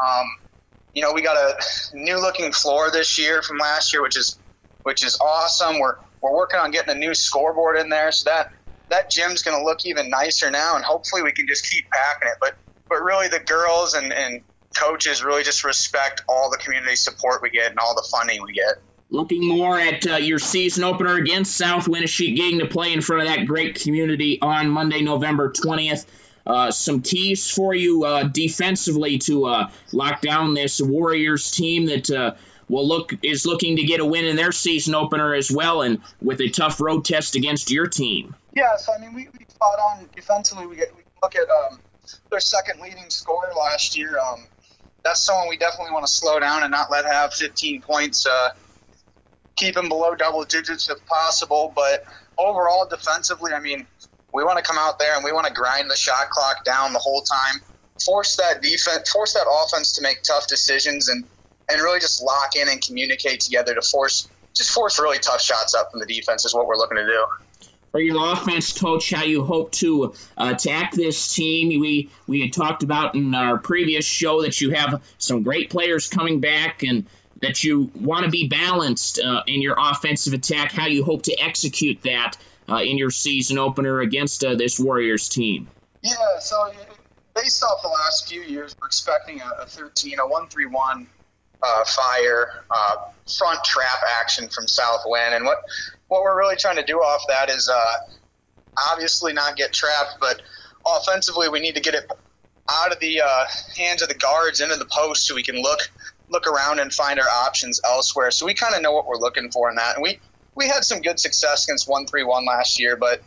We got a new looking floor this year from last year, which is awesome. We're working on getting a new scoreboard in there. So that gym's going to look even nicer now. And hopefully we can just keep packing it. But really the girls and coaches really just respect all the community support we get and all the funding we get. Looking more at your season opener against South Winneshiek, getting to play in front of that great community on Monday, November 20th. Some keys for you defensively to lock down this Warriors team that is looking to get a win in their season opener as well, and with a tough road test against your team. Yeah, so we fought on defensively. We look at their second leading scorer last year. That's someone we definitely want to slow down and not let have 15 points. Keep them below double digits if possible. But overall, defensively, we want to come out there and we want to grind the shot clock down the whole time. Force that offense to make tough decisions and really just lock in and communicate together to force really tough shots up from the defense is what we're looking to do. For your offense, Coach, how you hope to attack this team. We had talked about in our previous show that you have some great players coming back and that you want to be balanced in your offensive attack, how you hope to execute that in your season opener against this Warriors team. Yeah, so based off the last few years, we're expecting a 1-3-1 fire front trap action from South Win. And what we're really trying to do off that is obviously not get trapped, but offensively we need to get it out of the hands of the guards into the post so we can look around and find our options elsewhere. So we kind of know what we're looking for in that. And we had some good success against 1-3-1 last year, but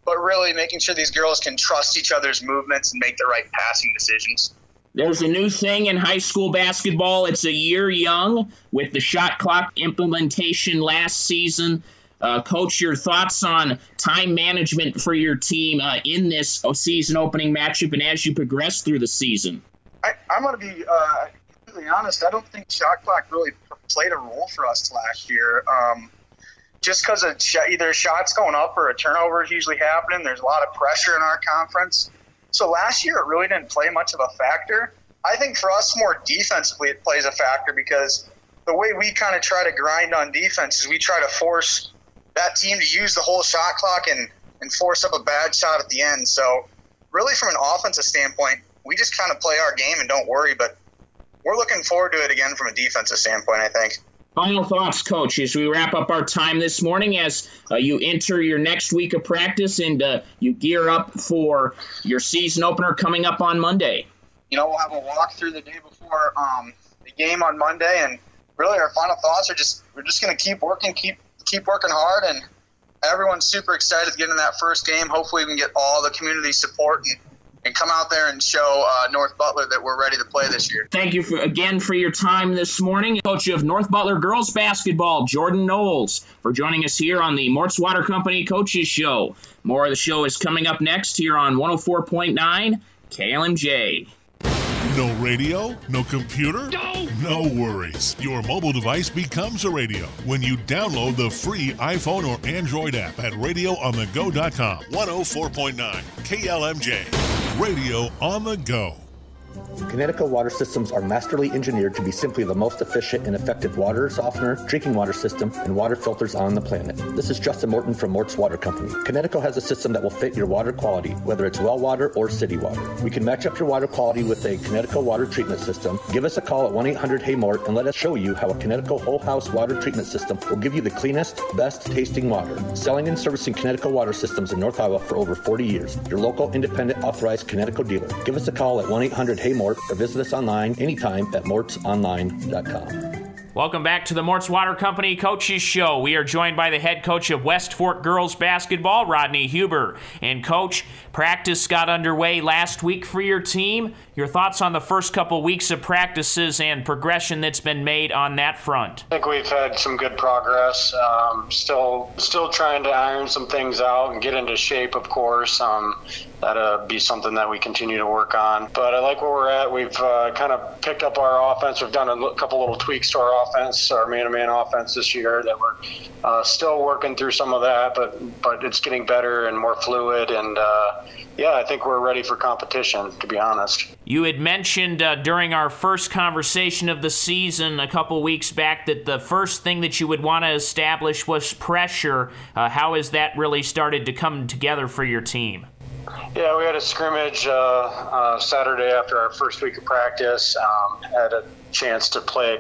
but really making sure these girls can trust each other's movements and make the right passing decisions. There's a new thing in high school basketball. It's a year young with the shot clock implementation last season. Coach, your thoughts on time management for your team in this season opening matchup and as you progress through the season? I'm going to be completely honest. I don't think shot clock really played a role for us last year. Just because of either shots going up or a turnover is usually happening. There's a lot of pressure in our conference. So last year it really didn't play much of a factor. I think for us more defensively it plays a factor because the way we kind of try to grind on defense is we try to force that team to use the whole shot clock and force up a bad shot at the end. So really from an offensive standpoint, we just kind of play our game and don't worry, but we're looking forward to it again from a defensive standpoint, I think. Final thoughts, Coach, as we wrap up our time this morning as you enter your next week of practice and you gear up for your season opener coming up on Monday. We'll have a walk through the day before the game on Monday, and really our final thoughts are we're just going to keep working hard, and everyone's super excited to get in that first game. Hopefully we can get all the community support and come out there and show North Butler that we're ready to play this year. Thank you again for your time this morning. Coach of North Butler girls basketball, Jordan Knowles, for joining us here on the Mort's Water Company Coaches Show. More of the show is coming up next here on 104.9 KLMJ. No radio? No computer? No worries. Your mobile device becomes a radio when you download the free iPhone or Android app at radioonthego.com. 104.9 KLMJ. Radio on the Go. Connecticut water systems are masterly engineered to be simply the most efficient and effective water softener, drinking water system, and water filters on the planet. This is Justin Morton from Mort's Water Company. Connecticut has a system that will fit your water quality, whether it's well water or city water. We can match up your water quality with a Connecticut water treatment system. Give us a call at 1-800-HEY-MORT and let us show you how a Connecticut whole house water treatment system will give you the cleanest, best tasting water. Selling and servicing Connecticut water systems in North Iowa for over 40 years. Your local independent authorized Connecticut dealer. Give us a call at 1-800-HEY-MORT or visit us online anytime at mortsonline.com. Welcome back to the Mort's Water Company Coaches Show. We are joined by the head coach of West Fork Girls Basketball, Rodney Huber. And Coach, practice got underway last week for your team. Your thoughts on the first couple weeks of practices and progression that's been made on that front? I think we've had some good progress. Still trying to iron some things out and get into shape, of course. That'll be something that we continue to work on. But I like where we're at. We've kind of picked up our offense. We've done a couple little tweaks to our offense, our man-to-man offense this year that we're still working through some of that, but it's getting better and more fluid. And, I think we're ready for competition, to be honest. You had mentioned during our first conversation of the season a couple weeks back that the first thing that you would want to establish was pressure. How has that really started to come together for your team? Yeah, we had a scrimmage Saturday after our first week of practice. Had a chance to play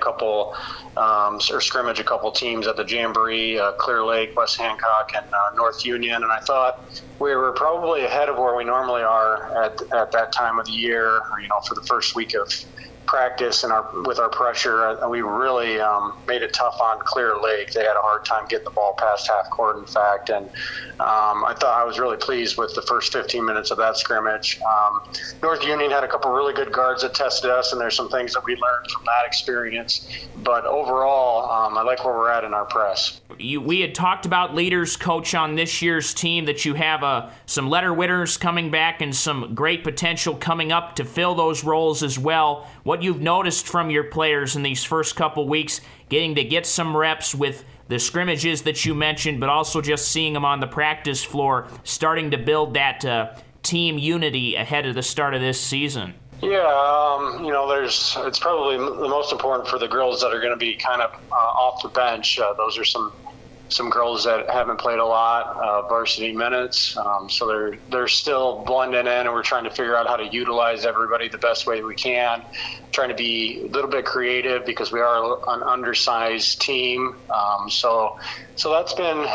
or scrimmage a couple teams at the Jamboree, Clear Lake, West Hancock, and North Union. And I thought we were probably ahead of where we normally are at that time of the year, for the first week of practice and with our pressure. We really made it tough on Clear Lake. They had a hard time getting the ball past half court, in fact, and I thought I was really pleased with the first 15 minutes of that scrimmage. North Union had a couple really good guards that tested us, and there's some things that we learned from that experience. But overall, I like where we're at in our press. We had talked about leaders, Coach, on this year's team, that you have some letter winners coming back and some great potential coming up to fill those roles as well. What you've noticed from your players in these first couple weeks, getting to get some reps with the scrimmages that you mentioned, but also just seeing them on the practice floor, starting to build that team unity ahead of the start of this season? Yeah, it's probably the most important for the girls that are going to be kind of off the bench. Those are some girls that haven't played a lot varsity minutes, so they're still blending in, and we're trying to figure out how to utilize everybody the best way we can. Trying to be a little bit creative because we are an undersized team, so that's been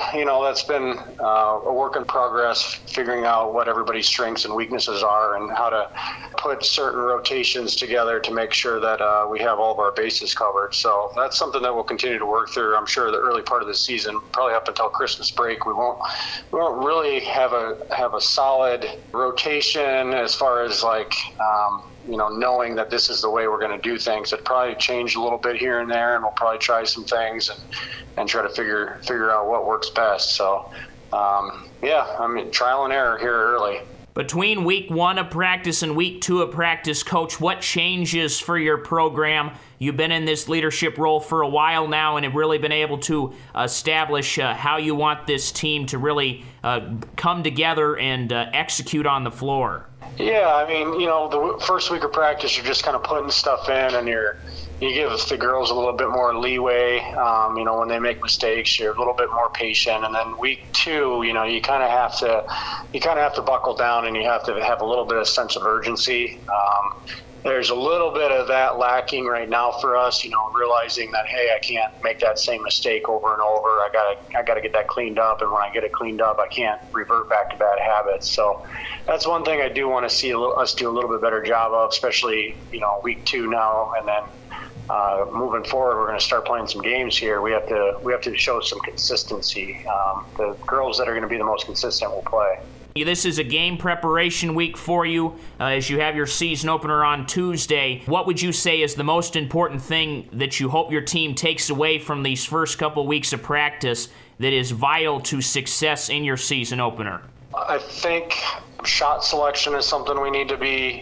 a work in progress, figuring out what everybody's strengths and weaknesses are and how to put certain rotations together to make sure that we have all of our bases covered. So that's something that we'll continue to work through, I'm sure, the early part of the season. probably up until Christmas break, we won't really have a solid rotation as far as like knowing that this is the way we're going to do things. It probably change a little bit here and there, and we'll probably try some things and try to figure out what works best. So trial and error here early. Between week 1 of practice and week 2 of practice, Coach, what changes for your program? You've been in this leadership role for a while now and have really been able to establish how you want this team to really come together and execute on the floor. Yeah, I mean, the first week of practice, you're just kind of putting stuff in, and you give the girls a little bit more leeway. When they make mistakes, you're a little bit more patient. And then week 2, you kind of have to buckle down, and you have to have a little bit of sense of urgency. There's a little bit of that lacking right now for us, realizing that, hey, I can't make that same mistake over and over. I gotta get that cleaned up, and when I get it cleaned up, I can't revert back to bad habits. So that's one thing I do want to see us do a little bit better job of, especially week 2 now, and then moving forward, we're going to start playing some games here. We have to show some consistency. The girls that are going to be the most consistent will play. This is a game preparation week for you as you have your season opener on Tuesday. What would you say is the most important thing that you hope your team takes away from these first couple weeks of practice that is vital to success in your season opener? I think shot selection is something we need to be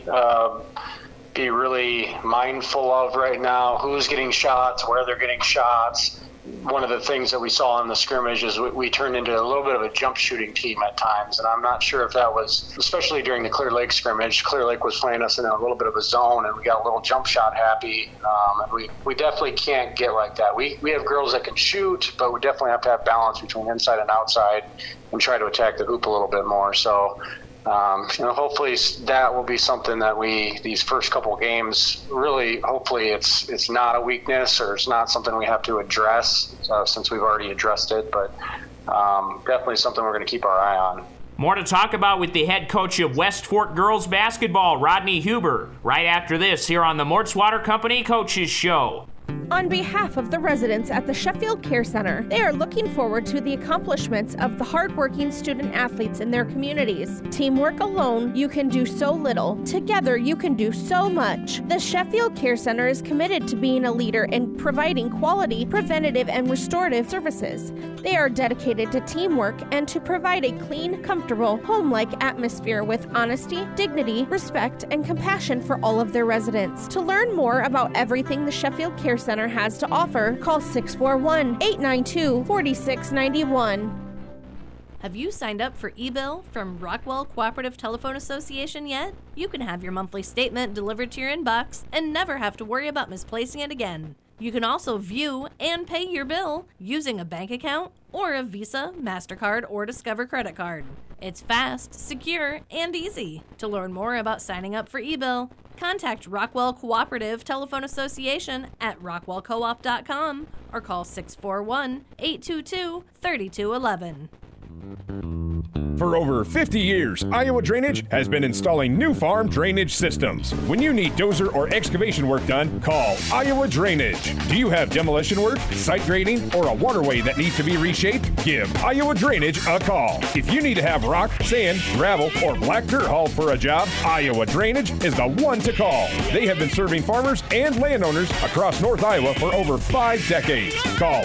really mindful of right now. Who's getting shots, where they're getting shots. One of the things that we saw in the scrimmage is we turned into a little bit of a jump shooting team at times, and I'm not sure if that was, especially during the Clear Lake scrimmage. Clear Lake was playing us in a little bit of a zone, and we got a little jump shot happy, and we definitely can't get like that. We have girls that can shoot, but we definitely have to have balance between inside and outside and try to attack the hoop a little bit more. So hopefully that will be something that these first couple of games, really, hopefully it's not a weakness, or it's not something we have to address since we've already addressed it, but definitely something we're going to keep our eye on. More to talk about with the head coach of West Fork girls basketball, Rodney Huber, right after this here on the Mort's Water Company Coaches Show. On behalf of the residents at the Sheffield Care Center, they are looking forward to the accomplishments of the hardworking student athletes in their communities. Teamwork alone, you can do so little. Together, you can do so much. The Sheffield Care Center is committed to being a leader in providing quality, preventative, and restorative services. They are dedicated to teamwork and to provide a clean, comfortable, home-like atmosphere with honesty, dignity, respect, and compassion for all of their residents. To learn more about everything the Sheffield Care Center has to offer, call 641-892-4691. Have you signed up for eBill from Rockwell Cooperative Telephone Association yet? You can have your monthly statement delivered to your inbox and never have to worry about misplacing it again. You can also view and pay your bill using a bank account or a Visa, MasterCard, or Discover credit card. It's fast, secure, and easy. To learn more about signing up for eBill, contact Rockwell Cooperative Telephone Association at rockwellcoop.com or call 641-822-3211. For over 50 years, Iowa Drainage has been installing new farm drainage systems. When you need dozer or excavation work done, call Iowa Drainage. Do you have demolition work, site grading, or a waterway that needs to be reshaped? Give Iowa Drainage a call. If you need to have rock, sand, gravel, or black dirt hauled for a job, Iowa Drainage is the one to call. They have been serving farmers and landowners across North Iowa for over 5 decades. Call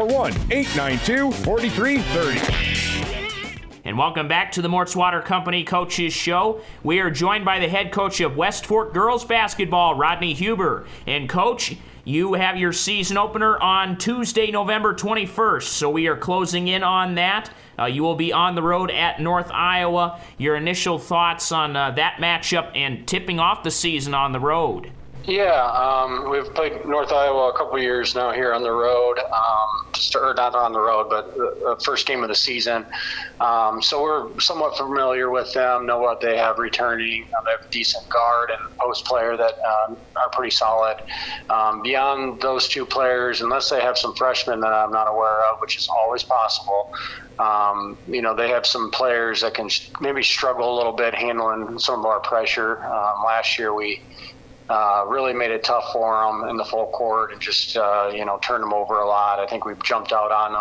641-892-4330. And welcome back to the Mort's Water Company Coaches Show. We are joined by the head coach of West Fork girls basketball, Rodney Huber. And Coach, you have your season opener on Tuesday, November 21st, so we are closing in on that. You will be on the road at North Iowa. Your initial thoughts on that matchup and tipping off the season on the road? Yeah, we've played North Iowa a couple years now here on the road, or not on the road, but the first game of the season. So we're somewhat familiar with them, know what they have returning. They have a decent guard and post player that are pretty solid. Beyond those two players, unless they have some freshmen that I'm not aware of, which is always possible, they have some players that can maybe struggle a little bit handling some of our pressure. Last year we really made it tough for them in the full court and just, turned them over a lot. I think we've jumped out on them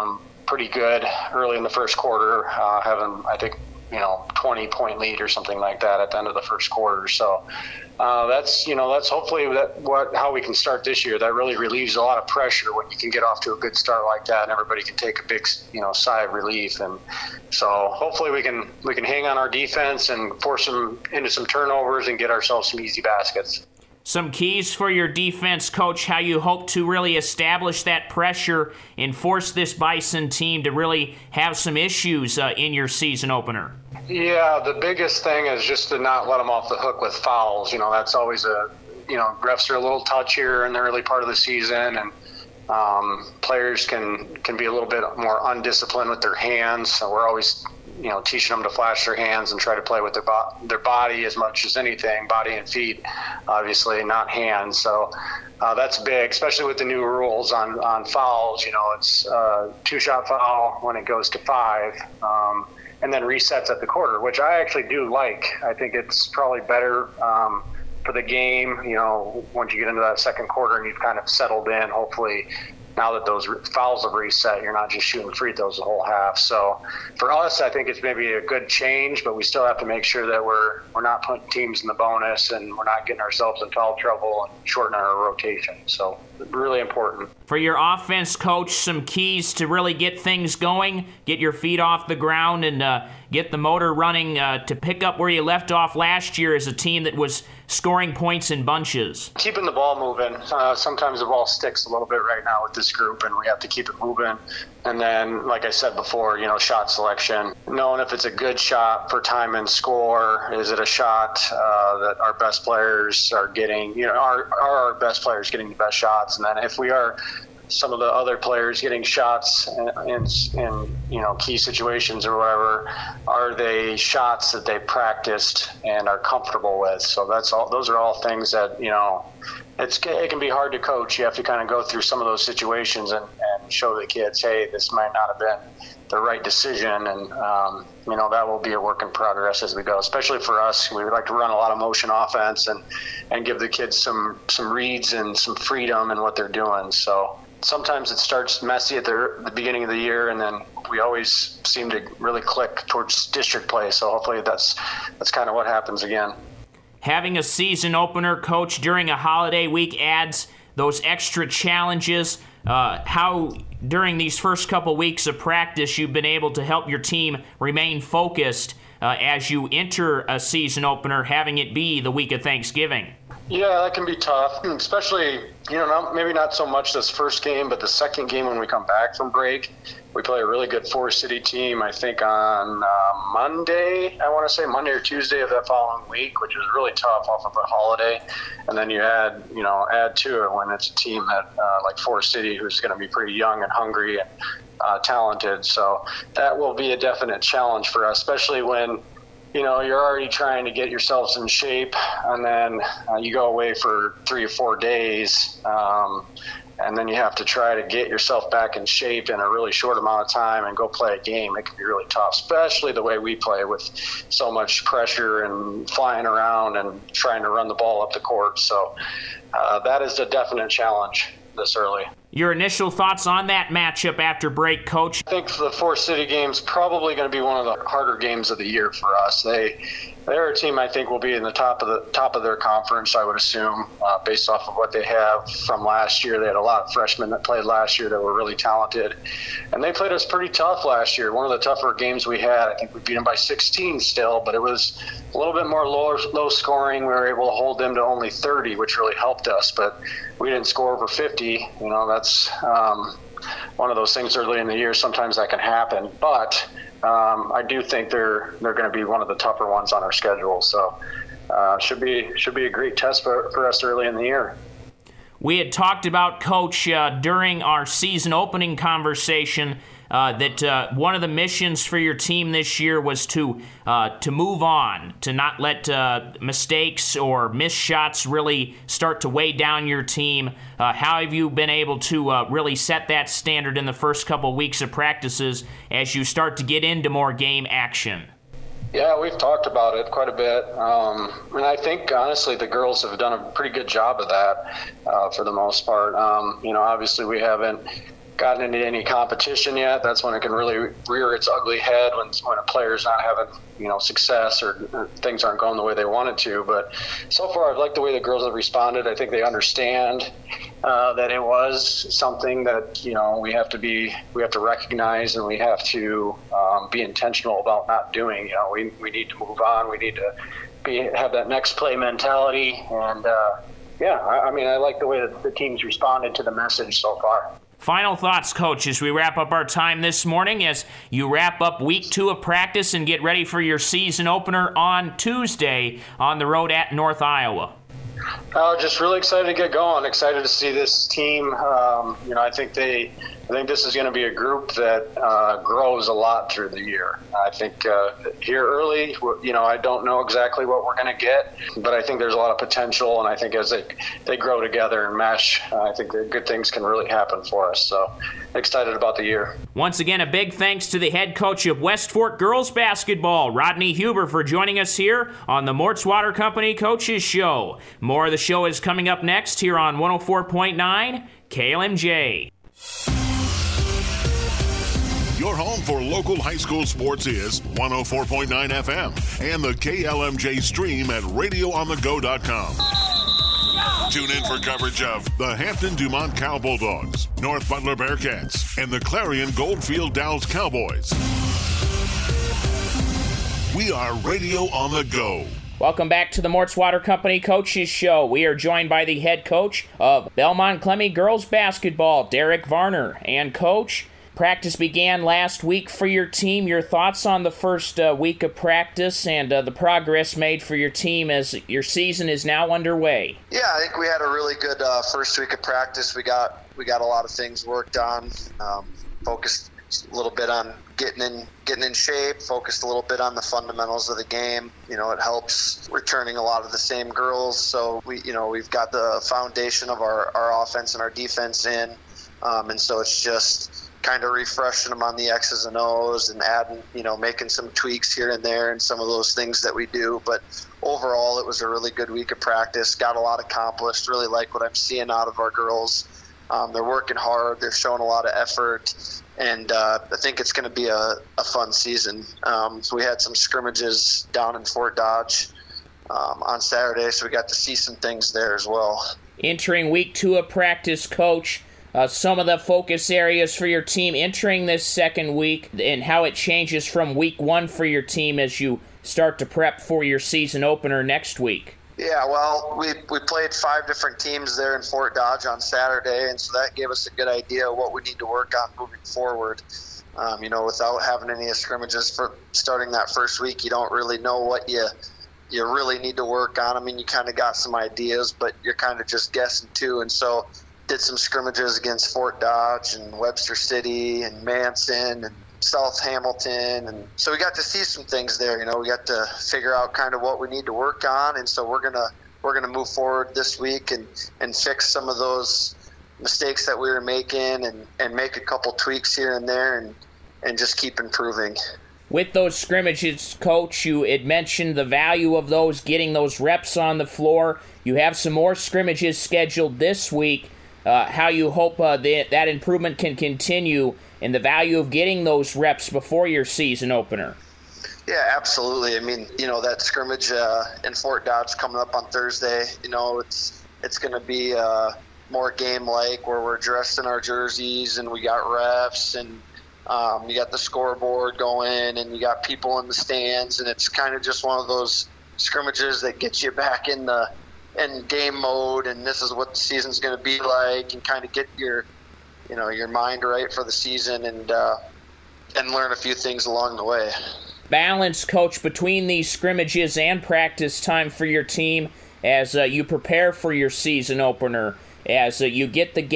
pretty good early in the first quarter, having, I think, 20-point lead or something like that at the end of the first quarter. So that's hopefully how we can start this year. That really relieves a lot of pressure when you can get off to a good start like that, and everybody can take a big, sigh of relief. And so hopefully we can hang on our defense and force them into some turnovers and get ourselves some easy baskets. Some keys for your defense, Coach, how you hope to really establish that pressure and force this Bison team to really have some issues in your season opener. Yeah, the biggest thing is just to not let them off the hook with fouls. That's always refs are a little touchier in the early part of the season, and players can be a little bit more undisciplined with their hands. So we're always teaching them to flash their hands and try to play with their body as much as anything, body and feet, obviously, not hands. So that's big, especially with the new rules on fouls. It's a 2-shot foul when it goes to 5, and then resets at the quarter, which I actually do like. I think it's probably better for the game, once you get into that second quarter and you've kind of settled in, hopefully. Now that those fouls have reset, you're not just shooting free throws the whole half. So for us, I think it's maybe a good change, but we still have to make sure that we're not putting teams in the bonus and we're not getting ourselves in foul trouble and shortening our rotation. So really important. For your offense, Coach, some keys to really get things going, get your feet off the ground and get the motor running to pick up where you left off last year as a team that was scoring points in bunches. Keeping the ball moving. Sometimes the ball sticks a little bit right now with this group, and we have to keep it moving. And then, like I said before, shot selection. Knowing if it's a good shot for time and score. Is it a shot that our best players are getting? Are our best players getting the best shots? And then if we are some of the other players getting shots in key situations or whatever, are they shots that they practiced and are comfortable with? So those are all things that it can be hard to coach. You have to kind of go through some of those situations and show the kids, hey, this might not have been the right decision, and that will be a work in progress as we go. Especially for us, we would like to run a lot of motion offense and give the kids some reads and some freedom in what they're doing. So sometimes it starts messy at the beginning of the year, and then we always seem to really click towards district play. So hopefully that's kind of what happens again. Having a season opener, Coach, during a holiday week adds those extra challenges. How during these first couple weeks of practice you've been able to help your team remain focused as you enter a season opener, having it be the week of Thanksgiving? Yeah, that can be tough, especially, maybe not so much this first game, but the second game when we come back from break. We play a really good Forest City team, I think, on Monday or Tuesday of that following week, which was really tough off of a holiday. And then you add to it when it's a team that like Forest City, who's going to be pretty young and hungry and talented. So that will be a definite challenge for us, especially when you're already trying to get yourselves in shape, and then you go away for 3 or 4 days, and then you have to try to get yourself back in shape in a really short amount of time and go play a game. It can be really tough, especially the way we play with so much pressure and flying around and trying to run the ball up the court. So that is a definite challenge this early. Your initial thoughts on that matchup after break, Coach? I think the Forest City game's probably going to be one of the harder games of the year for us. They're a team I think will be in the top of their conference, I would assume, based off of what they have from last year. They had a lot of freshmen that played last year that were really talented, and they played us pretty tough last year. One of the tougher games we had. I think we beat them by 16 still, but it was a little bit more low scoring. We were able to hold them to only 30, which really helped us, but we didn't score over 50. That's one of those things early in the year. Sometimes that can happen, but I do think they're going to be one of the tougher ones on our schedule. So should be a great test for us early in the year. We had talked about, Coach, during our season opening conversation that one of the missions for your team this year was to move on, to not let mistakes or missed shots really start to weigh down your team. How have you been able to really set that standard in the first couple weeks of practices as you start to get into more game action? Yeah, we've talked about it quite a bit. And I think, honestly, the girls have done a pretty good job of that for the most part. Obviously we haven't gotten into any competition yet. That's when it can really rear its ugly head when a player's not having success or things aren't going the way they wanted to. But so far, I've liked the way the girls have responded. I think they understand that it was something that we have to recognize, and we have to be intentional about not doing. We need to move on. We need to have that next play mentality, and I like the way that the team's responded to the message so far. Final thoughts, Coach, as we wrap up our time this morning, as you wrap up week 2 of practice and get ready for your season opener on Tuesday on the road at North Iowa. Just really excited to get going. Excited to see this team. I think this is going to be a group that grows a lot through the year. I think here early, I don't know exactly what we're going to get, but I think there's a lot of potential, and I think as they grow together and mesh, I think that good things can really happen for us. So excited about the year. Once again, a big thanks to the head coach of West Fork girls basketball, Rodney Huber, for joining us here on the Mort's Water Company Coaches Show. More of the show is coming up next here on 104.9 KLMJ. Your home for local high school sports is 104.9 FM and the KLMJ stream at radioonthego.com. Tune in for coverage of the Hampton Dumont Cow Bulldogs, North Butler Bearcats, and the Clarion Goldfield Downs Cowboys. We are Radio on the Go. Welcome back to the Mort's Water Company Coaches Show. We are joined by the head coach of Belmont Clemmy girls basketball, Derek Varner. And Coach, practice began last week for your team. Your thoughts on the first week of practice and the progress made for your team as your season is now underway? Yeah, I think we had a really good first week of practice. We got a lot of things worked on. Focused a little bit on getting in shape, focused a little bit on the fundamentals of the game. It helps returning a lot of the same girls. So we've got the foundation of our offense and our defense in. And so it's just kind of refreshing them on the X's and O's and adding, making some tweaks here and there and some of those things that we do. But overall, it was a really good week of practice. Got a lot accomplished. Really like what I'm seeing out of our girls. They're working hard. They're showing a lot of effort. And I think it's going to be a fun season. So we had some scrimmages down in Fort Dodge on Saturday, so we got to see some things there as well. Entering week 2 of practice, Coach, some of the focus areas for your team entering this second week and how it changes from week 1 for your team as you start to prep for your season opener next week. Yeah, well, we played 5 different teams there in Fort Dodge on Saturday, and so that gave us a good idea of what we need to work on moving forward. Without having any scrimmages for starting that first week, you don't really know what you really need to work on. I mean, you kind of got some ideas, but you're kind of just guessing too. And so did some scrimmages against Fort Dodge and Webster City and Manson and South Hamilton, and so we got to see some things there. We got to figure out kind of what we need to work on, and so we're gonna move forward this week and fix some of those mistakes that we were making and make a couple tweaks here and there and just keep improving. With those scrimmages, Coach, you had mentioned the value of those, getting those reps on the floor. You have some more scrimmages scheduled this week. How you hope that improvement can continue and the value of getting those reps before your season opener. Yeah, absolutely. I mean, that scrimmage in Fort Dodge coming up on Thursday, it's going to be more game-like where we're dressed in our jerseys and we got refs and you got the scoreboard going and you got people in the stands, and it's kind of just one of those scrimmages that gets you back in game mode, and this is what the season's going to be like, and kind of get your mind right for the season and learn a few things along the way. Balance, Coach, between these scrimmages and practice time for your team as you prepare for your season opener, as you get the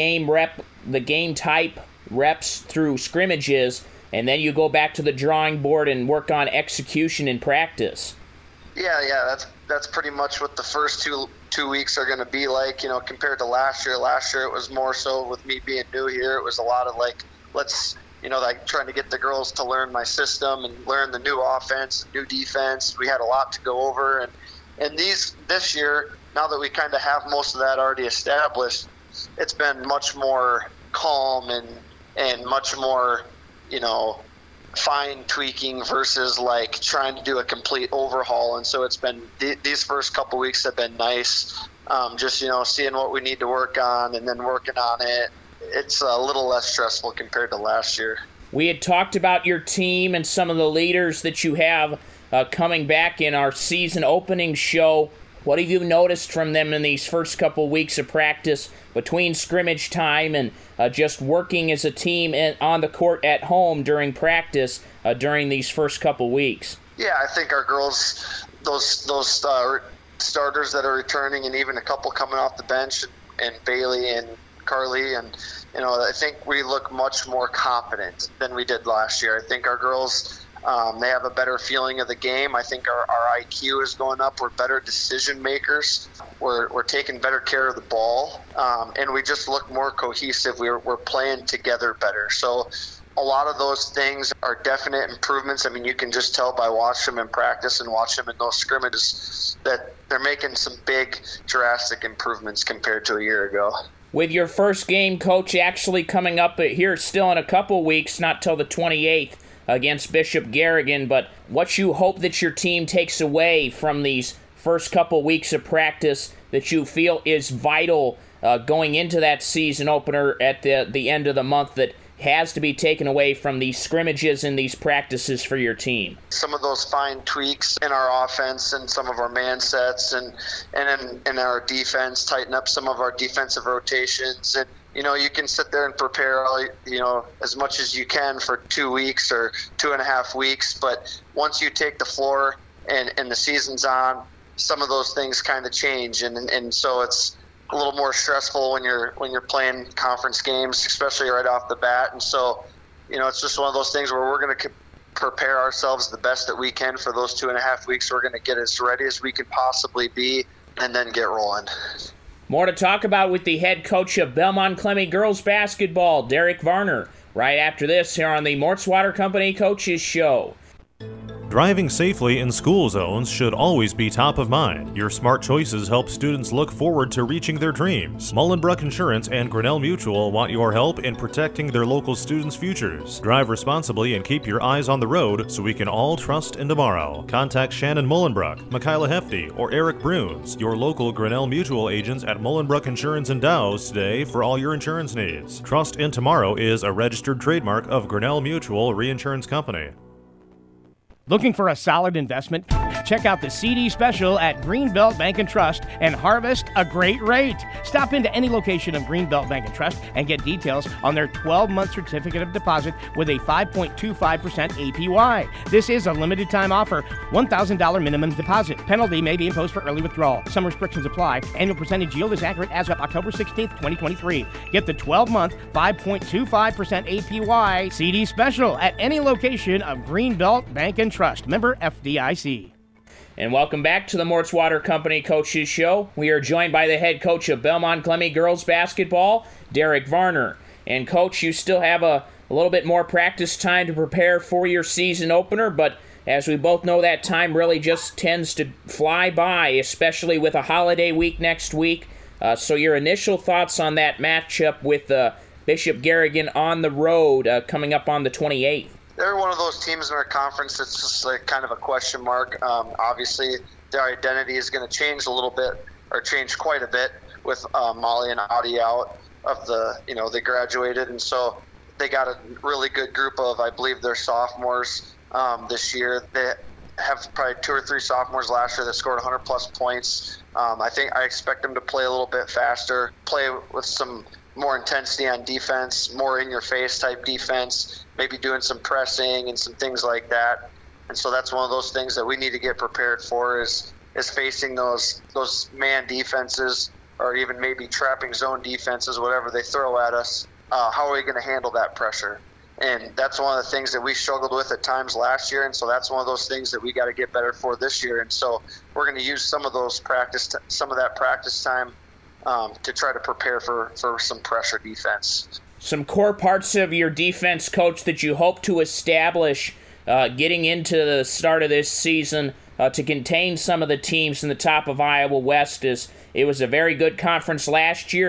game type reps through scrimmages, and then you go back to the drawing board and work on execution in practice. Yeah, that's pretty much what the first two weeks are going to be like, compared to last year. Last year it was more so, with me being new here, it was a lot of trying to get the girls to learn my system and learn the new offense, new defense. We had a lot to go over, and this year, now that we kind of have most of that already established, it's been much more calm and and much more, fine tweaking versus like trying to do a complete overhaul. And so it's been these first couple weeks have been nice. Just seeing what we need to work on and then working on it. It's a little less stressful compared to last year. We had talked about your team and some of the leaders that you have coming back in our season opening show. What have you noticed from them in these first couple weeks of practice between scrimmage time and just working as a team on the court at home during practice during these first couple weeks? Yeah, I think our girls, those starters that are returning, and even a couple coming off the bench, and Bailey and Carly, and I think we look much more confident than we did last year. I think our girls, they have a better feeling of the game. I think our IQ is going up. We're better decision makers. We're taking better care of the ball, and we just look more cohesive. We're playing together better. So a lot of those things are definite improvements. I mean, you can just tell by watching them in practice and watching them in those scrimmages that they're making some big, drastic improvements compared to a year ago. With your first game, Coach, actually coming up here still in a couple weeks, not till the 28th, against Bishop Garrigan, but what you hope that your team takes away from these first couple weeks of practice that you feel is vital going into that season opener at the end of the month that has to be taken away from these scrimmages and these practices for your team? Some of those fine tweaks in our offense and some of our man sets and in our defense, tighten up some of our defensive rotations. And you can sit there and prepare as much as you can for 2 weeks or 2.5 weeks, but once you take the floor and the season's on, some of those things kind of change, and so it's a little more stressful when you're playing conference games, especially right off the bat. And so, it's just one of those things where we're going to prepare ourselves the best that we can for those 2.5 weeks. We're going to get as ready as we can possibly be and then get rolling. More to talk about with the head coach of Belmont Clemmy girls basketball, Derek Varner, right after this here on the Mort's Water Company Coaches Show. Driving safely in school zones should always be top of mind. Your smart choices help students look forward to reaching their dreams. Mullenbrook Insurance and Grinnell Mutual want your help in protecting their local students' futures. Drive responsibly and keep your eyes on the road so we can all trust in tomorrow. Contact Shannon Mullenbrook, Michaela Hefty, or Eric Bruns, your local Grinnell Mutual agents at Mullenbrook Insurance and Dows today for all your insurance needs. Trust in Tomorrow is a registered trademark of Grinnell Mutual Reinsurance Company. Looking for a solid investment? Check out the CD special at Greenbelt Bank & Trust and harvest a great rate. Stop into any location of Greenbelt Bank & Trust and get details on their 12-month certificate of deposit with a 5.25% APY. This is a limited time offer. $1,000 minimum deposit. Penalty may be imposed for early withdrawal. Some restrictions apply. Annual percentage yield is accurate as of October 16th, 2023. Get the 12-month 5.25% APY CD special at any location of Greenbelt Bank & Trust. Member FDIC. And welcome back to the Mort's Water Company Coaches Show. We are joined by the head coach of Belmont Clemmy girls basketball, Derek Varner. And Coach, you still have a little bit more practice time to prepare for your season opener, but as we both know, that time really just tends to fly by, especially with a holiday week next week. So your initial thoughts on that matchup with Bishop Garrigan on the road coming up on the 28th? They're one of those teams in our conference that's just like kind of a question mark. Obviously, their identity is going to change a little bit, or change quite a bit, with Molly and Audie out of they graduated, and so they got a really good group of, I believe they're sophomores this year. They have probably 2 or 3 sophomores last year that scored 100-plus points. I expect them to play a little bit faster, play with some more intensity on defense, more in-your-face type defense, maybe doing some pressing and some things like that. And so that's one of those things that we need to get prepared for is facing those man defenses, or even maybe trapping zone defenses, whatever they throw at us. How are we going to handle that pressure? And that's one of the things that we struggled with at times last year, and so that's one of those things that we got to get better for this year. And so we're going to use some of that practice time to try to prepare for some pressure defense. Some core parts of your defense, Coach, that you hope to establish getting into the start of this season to contain some of the teams in the top of Iowa West. It was a very good conference last year, and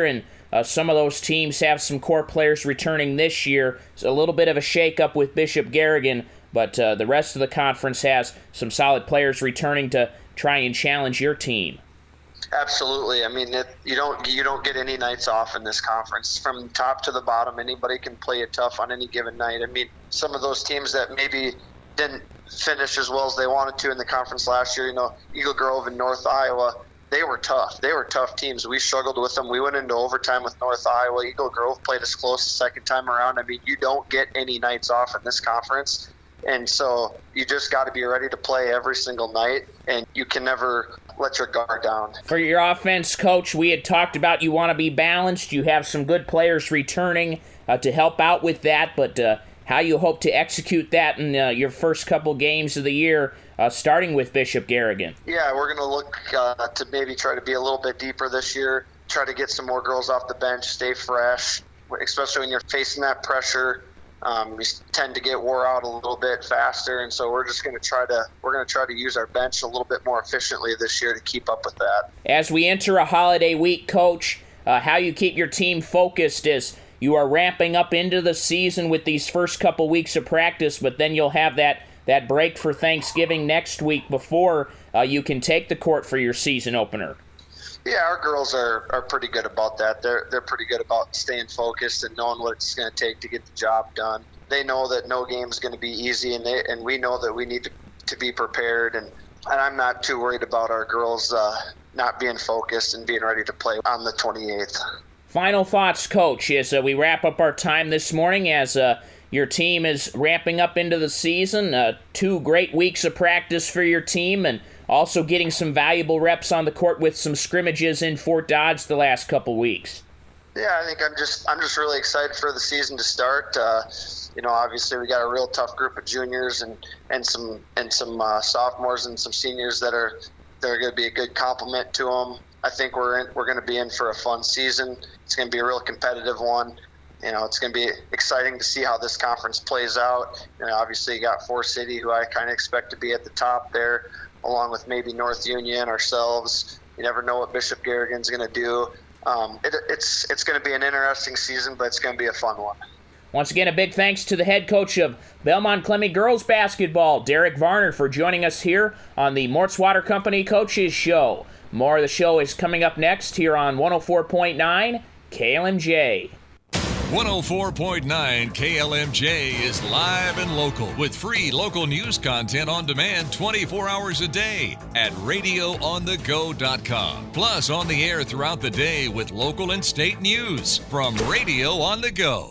some of those teams have some core players returning this year. It's a little bit of a shakeup with Bishop Garrigan, but the rest of the conference has some solid players returning to try and challenge your team. Absolutely. I mean, you don't get any nights off in this conference. From top to the bottom, anybody can play it tough on any given night. I mean, some of those teams that maybe didn't finish as well as they wanted to in the conference last year, Eagle Grove and North Iowa, they were tough. They were tough teams. We struggled with them. We went into overtime with North Iowa. Eagle Grove played us close the second time around. I mean, you don't get any nights off in this conference. And so you just got to be ready to play every single night, and you can never let your guard down. For your offense, Coach, we had talked about you want to be balanced. You have some good players returning to help out with that, but how you hope to execute that in your first couple games of the year, starting with Bishop Garrigan? Yeah, we're going to look to maybe try to be a little bit deeper this year, try to get some more girls off the bench, stay fresh, especially when you're facing that pressure. We tend to get wore out a little bit faster, and so we're going to try to use our bench a little bit more efficiently this year to keep up with that. As we enter a holiday week, Coach, how you keep your team focused as you are ramping up into the season with these first couple weeks of practice, but then you'll have that break for Thanksgiving next week before you can take the court for your season opener. Yeah, our girls are pretty good about that. They're pretty good about staying focused and knowing what it's going to take to get the job done. They know that no game is going to be easy, and we know that we need to be prepared. And I'm not too worried about our girls not being focused and being ready to play on the 28th. Final thoughts, Coach, as we wrap up our time this morning as your team is ramping up into the season. 2 great weeks of practice for your team, and also getting some valuable reps on the court with some scrimmages in Fort Dodge the last couple weeks. Yeah, I think I'm just really excited for the season to start. Obviously we got a real tough group of juniors and some sophomores and some seniors that are going to be a good complement to them. I think we're going to be in for a fun season. It's going to be a real competitive one. It's going to be exciting to see how this conference plays out. Obviously you got Forest City, who I kind of expect to be at the top there, along with maybe North Union, ourselves. You never know what Bishop Garrigan's going to do. It's going to be an interesting season, but it's going to be a fun one. Once again, a big thanks to the head coach of Belmont-Clemmy girls basketball, Derek Varner, for joining us here on the Mort's Water Company Coaches Show. More of the show is coming up next here on 104.9 KLMJ. 104.9 KLMJ is live and local with free local news content on demand 24 hours a day at radioonthego.com. Plus on the air throughout the day with local and state news from Radio on the Go.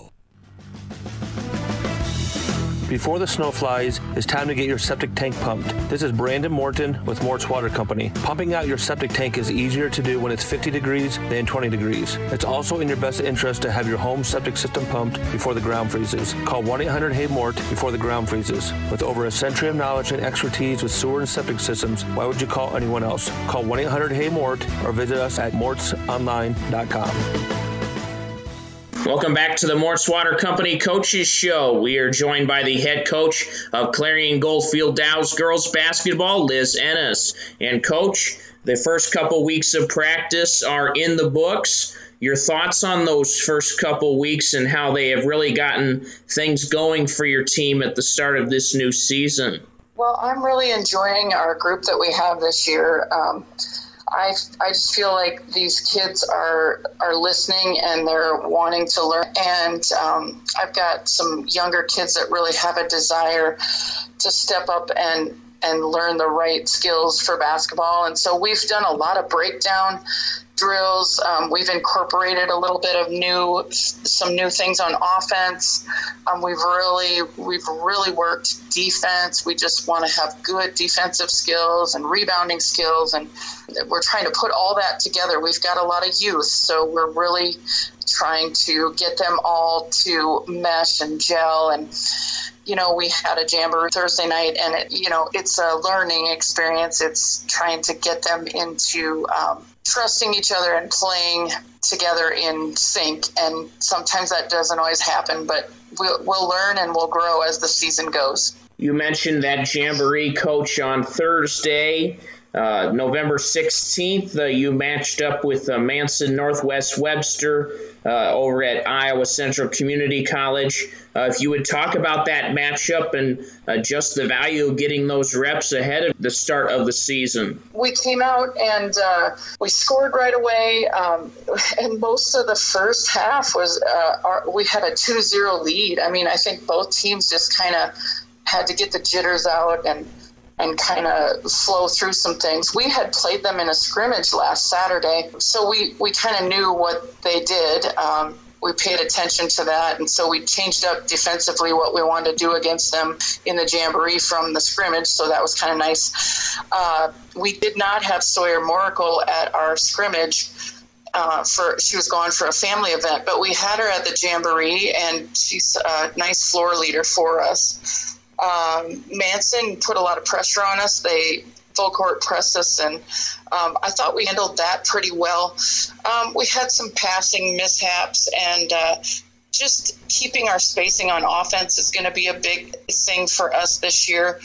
Before the snow flies, it's time to get your septic tank pumped. This is Brandon Morton with Mort's Water Company. Pumping out your septic tank is easier to do when it's 50 degrees than 20 degrees. It's also in your best interest to have your home septic system pumped before the ground freezes. Call 1-800-HEY-MORT before the ground freezes. With over a century of knowledge and expertise with sewer and septic systems, why would you call anyone else? Call 1-800-HEY-MORT or visit us at mortsonline.com. Welcome back to the Mort's Water Company Coaches Show. We are joined by the head coach of Clarion Goldfield Dows girls basketball, Liz Ennis. And Coach, the first couple weeks of practice are in the books. Your thoughts on those first couple weeks and how they have really gotten things going for your team at the start of this new season? Well, I'm really enjoying our group that we have this year. I just feel like these kids are listening and they're wanting to learn. And I've got some younger kids that really have a desire to step up and learn the right skills for basketball. And so we've done a lot of breakdown drills. We've incorporated a little bit of some new things on offense. We've really worked defense. We just want to have good defensive skills and rebounding skills, and we're trying to put all that together. We've got a lot of youth, so we're really trying to get them all to mesh and gel. And we had a jamboree Thursday night, and it's a learning experience. It's trying to get them into trusting each other and playing together in sync. And sometimes that doesn't always happen, but we'll learn and we'll grow as the season goes. You mentioned that jamboree, Coach, on Thursday. November 16th, you matched up with Manson Northwest Webster over at Iowa Central Community College. If you would talk about that matchup and just the value of getting those reps ahead of the start of the season. We came out and we scored right away, and most of the first half was we had a 2-0 lead. I mean, I think both teams just kind of had to get the jitters out and kind of flow through some things. We had played them in a scrimmage last Saturday, so we kind of knew what they did. We paid attention to that, and so we changed up defensively what we wanted to do against them in the Jamboree from the scrimmage, so that was kind of nice. We did not have Sawyer Moracle at our scrimmage. She was gone for a family event, but we had her at the Jamboree, and she's a nice floor leader for us. Manson put a lot of pressure on us. They full court pressed us, and I thought we handled that pretty well. We had some passing mishaps, and just keeping our spacing on offense is going to be a big thing for us this year.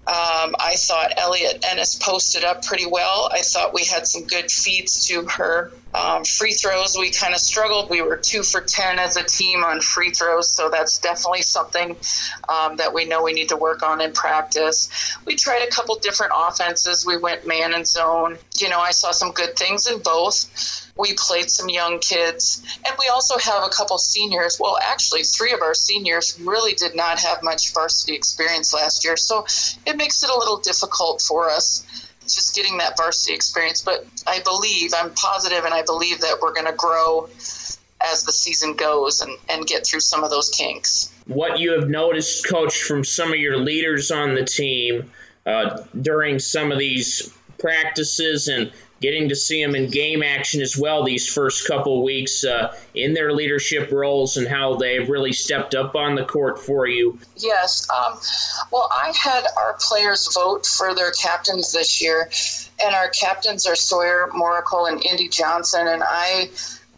I thought Elliot Ennis posted up pretty well. I thought we had some good feeds to her. Free throws, we kind of struggled. We were 2 for 10 as a team on free throws, so that's definitely something that we know we need to work on in practice. We tried a couple different offenses. We went man and zone. I saw some good things in both. We played some young kids, and we also have a couple seniors. Well, actually, 3 of our seniors really did not have much varsity experience last year, so it makes it a little difficult for us just getting that varsity experience. But I'm positive, and I believe that we're going to grow as the season goes and get through some of those kinks. What you have noticed, Coach, from some of your leaders on the team during some of these practices and getting to see them in game action as well these first couple weeks in their leadership roles and how they've really stepped up on the court for you. Yes. Well, I had our players vote for their captains this year, and our captains are Sawyer Moracle and Indy Johnson, and I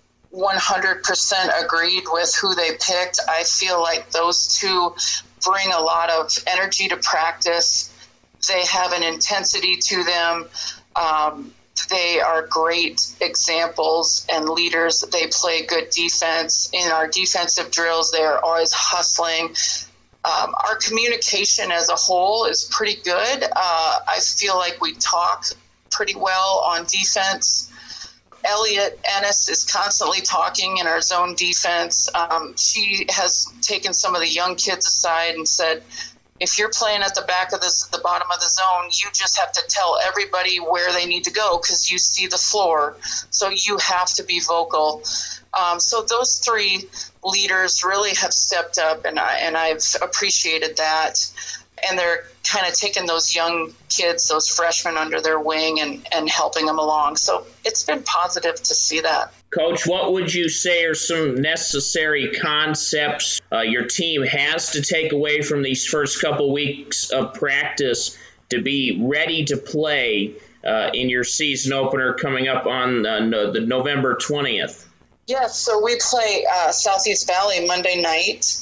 100% agreed with who they picked. I feel like those two bring a lot of energy to practice. They have an intensity to them. They are great examples and leaders. They play good defense. In our defensive drills, they are always hustling. Our communication as a whole is pretty good. I feel like we talk pretty well on defense. Elliot Ennis is constantly talking in our zone defense. She has taken some of the young kids aside and said, if you're playing at the back of the bottom of the zone, you just have to tell everybody where they need to go because you see the floor. So you have to be vocal. So those 3 leaders really have stepped up, and I've appreciated that. And they're kind of taking those young kids, those freshmen, under their wing and helping them along. So it's been positive to see that. Coach, what would you say are some necessary concepts your team has to take away from these first couple weeks of practice to be ready to play in your season opener coming up on the November 20th? Yes, so we play Southeast Valley Monday night.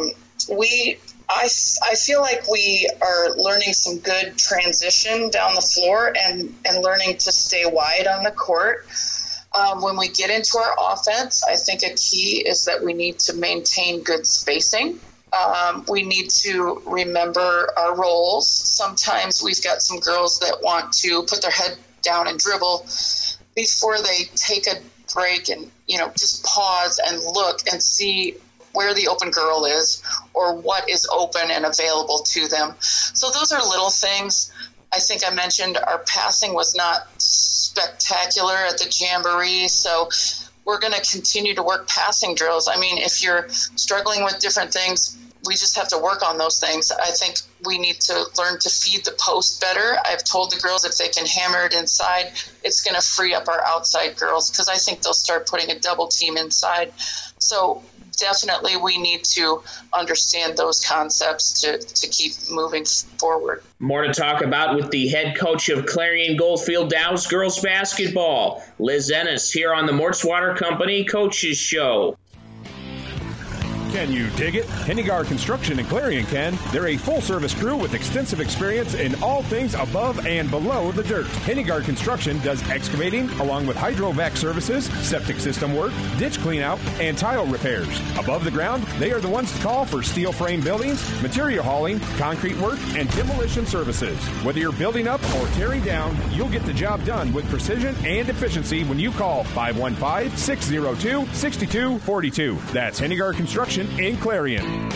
I feel like we are learning some good transition down the floor and learning to stay wide on the court. When we get into our offense, I think a key is that we need to maintain good spacing. We need to remember our roles. Sometimes we've got some girls that want to put their head down and dribble before they take a break and, just pause and look and see where the open girl is or what is open and available to them. So those are little things. I think I mentioned our passing was not spectacular at the Jamboree, so we're going to continue to work passing drills. I mean, if you're struggling with different things, we just have to work on those things. I think we need to learn to feed the post better. I've told the girls if they can hammer it inside, it's going to free up our outside girls because I think they'll start putting a double team inside. So definitely we need to understand those concepts to keep moving forward. More to talk about with the head coach of Clarion Goldfield Dows girls basketball, Liz Ennis, here on the Mort's Water Company Coaches Show. Can you dig it? Hennigar Construction in Clarion can. They're a full-service crew with extensive experience in all things above and below the dirt. Hennigar Construction does excavating along with hydrovac services, septic system work, ditch cleanout, and tile repairs. Above the ground, they are the ones to call for steel frame buildings, material hauling, concrete work, and demolition services. Whether you're building up or tearing down, you'll get the job done with precision and efficiency when you call 515-602-6242. That's Hennigar Construction in Clarion.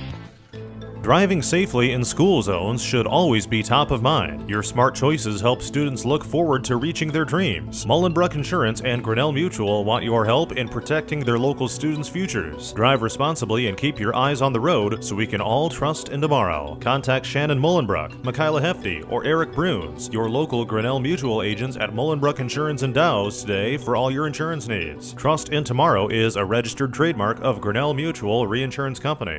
Driving safely in school zones should always be top of mind. Your smart choices help students look forward to reaching their dreams. Mullenbrook Insurance and Grinnell Mutual want your help in protecting their local students' futures. Drive responsibly and keep your eyes on the road so we can all trust in tomorrow. Contact Shannon Mullenbrook, Michaela Hefty, or Eric Bruns, your local Grinnell Mutual agents at Mullenbrook Insurance and Dow's today for all your insurance needs. Trust in Tomorrow is a registered trademark of Grinnell Mutual Reinsurance Company.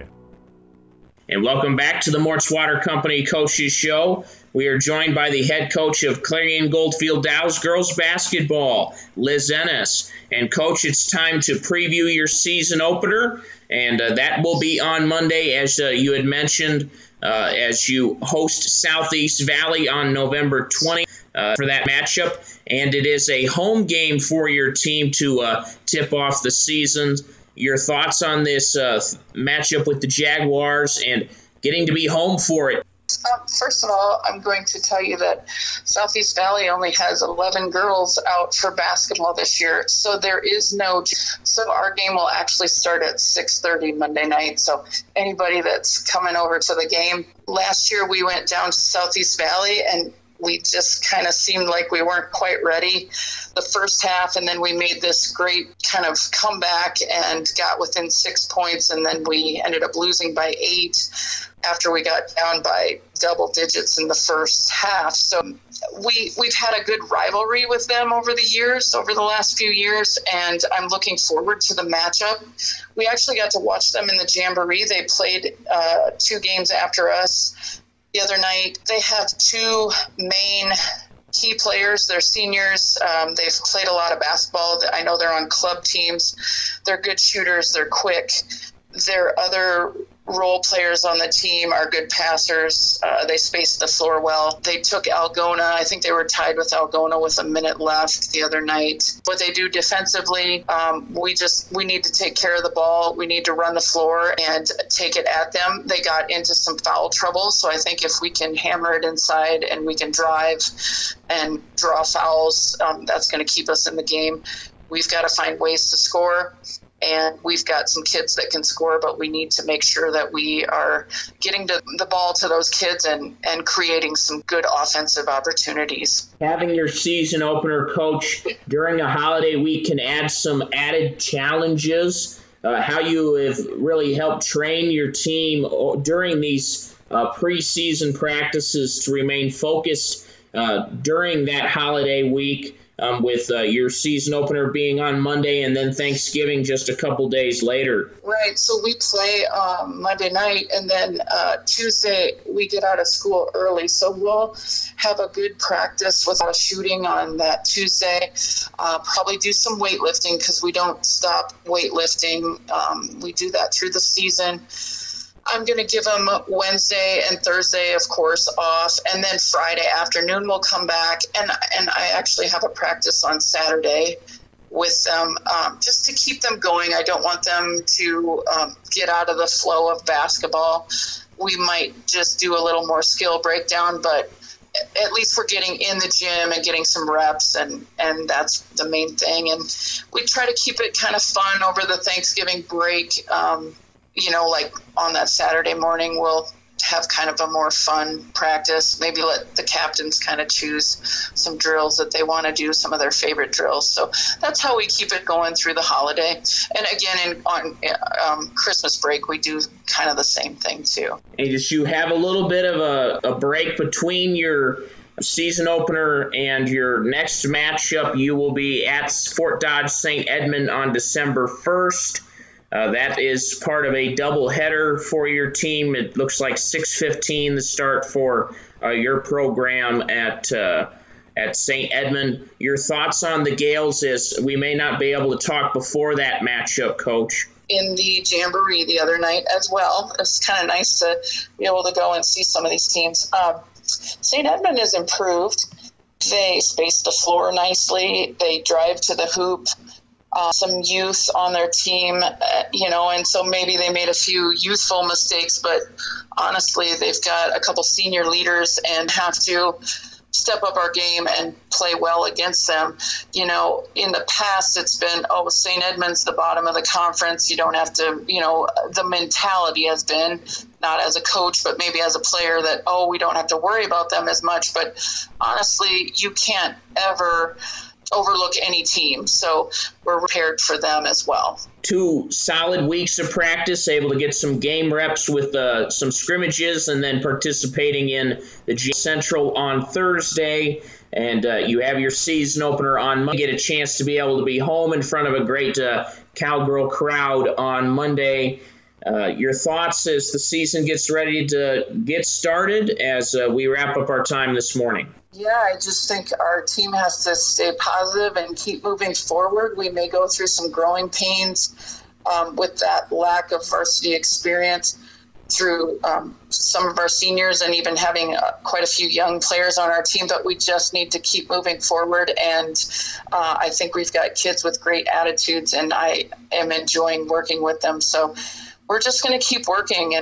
And welcome back to the Mort's Water Company Coaches Show. We are joined by the head coach of Clarion Goldfield Dows girls basketball, Liz Ennis. And Coach, it's time to preview your season opener, and that will be on Monday, as you had mentioned, as you host Southeast Valley on November 20th for that matchup. And it is a home game for your team to tip off the season. Your thoughts on this matchup with the Jaguars and getting to be home for it? First of all, I'm going to tell you that Southeast Valley only has 11 girls out for basketball this year, so there is no. So our game will actually start at 6:30 Monday night. So anybody that's coming over to the game, last year we went down to Southeast Valley and we just kind of seemed like we weren't quite ready the first half, and then we made this great kind of comeback and got within 6 points, and then we ended up losing by 8 after we got down by double digits in the first half. So we've had a good rivalry with them over the last few years, and I'm looking forward to the matchup. We actually got to watch them in the Jamboree. They played 2 games after us the other night. They have 2 main key players. They're seniors. They've played a lot of basketball. I know they're on club teams. They're good shooters. They're quick. Their other role players on the team are good passers. They space the floor well. They took Algona. I think they were tied with Algona with a minute left the other night. What they do defensively, we need to take care of the ball. We need to run the floor and take it at them. They got into some foul trouble, so I think if we can hammer it inside and we can drive and draw fouls, that's going to keep us in the game. We've got to find ways to score. And we've got some kids that can score, but we need to make sure that we are getting the ball to those kids and creating some good offensive opportunities. Having your season opener, Coach, during a holiday week can add some added challenges. How you have really helped train your team during these preseason practices to remain focused during that holiday week. With your season opener being on Monday and then Thanksgiving just a couple days later. Right, so we play Monday night, and then Tuesday we get out of school early. So we'll have a good practice with our shooting on that Tuesday. Probably do some weightlifting because we don't stop weightlifting. We do that through the season. I'm going to give them Wednesday and Thursday, of course, off, and then Friday afternoon we'll come back, and I actually have a practice on Saturday with them just to keep them going. I don't want them to get out of the flow of basketball. We might just do a little more skill breakdown, but at least we're getting in the gym and getting some reps, and that's the main thing. And we try to keep it kind of fun over the Thanksgiving break. Like on that Saturday morning, we'll have kind of a more fun practice, maybe let the captains kind of choose some drills that they want to do, some of their favorite drills. So that's how we keep it going through the holiday. And again, on Christmas break, we do kind of the same thing too. And just you have a little bit of a break between your season opener and your next matchup. You will be at Fort Dodge St. Edmund on December 1st. That is part of a doubleheader for your team. It looks like 6:15 the start for your program at St. Edmund. Your thoughts on the Gales is we may not be able to talk before that matchup, Coach. in the Jamboree the other night as well. It's kind of nice to be able to go and see some of these teams. St. Edmund has improved. They space the floor nicely. They drive to the hoop. Some youth on their team, and so maybe they made a few youthful mistakes, but honestly, they've got a couple senior leaders and have to step up our game and play well against them. In the past, it's been, St. Edmund's the bottom of the conference. You don't have to, the mentality has been, not as a coach, but maybe as a player, that, we don't have to worry about them as much. But honestly, you can't ever overlook any team. So we're prepared for them as well. 2 solid weeks of practice, able to get some game reps with some scrimmages, and then participating in the G Central on Thursday. And you have your season opener on Monday. Get a chance to be able to be home in front of a great Cowgirl crowd on Monday. Your thoughts as the season gets ready to get started as we wrap up our time this morning? Yeah, I just think our team has to stay positive and keep moving forward. We may go through some growing pains with that lack of varsity experience through some of our seniors and even having quite a few young players on our team, but we just need to keep moving forward. And I think we've got kids with great attitudes, and I am enjoying working with them. So we're just going to keep working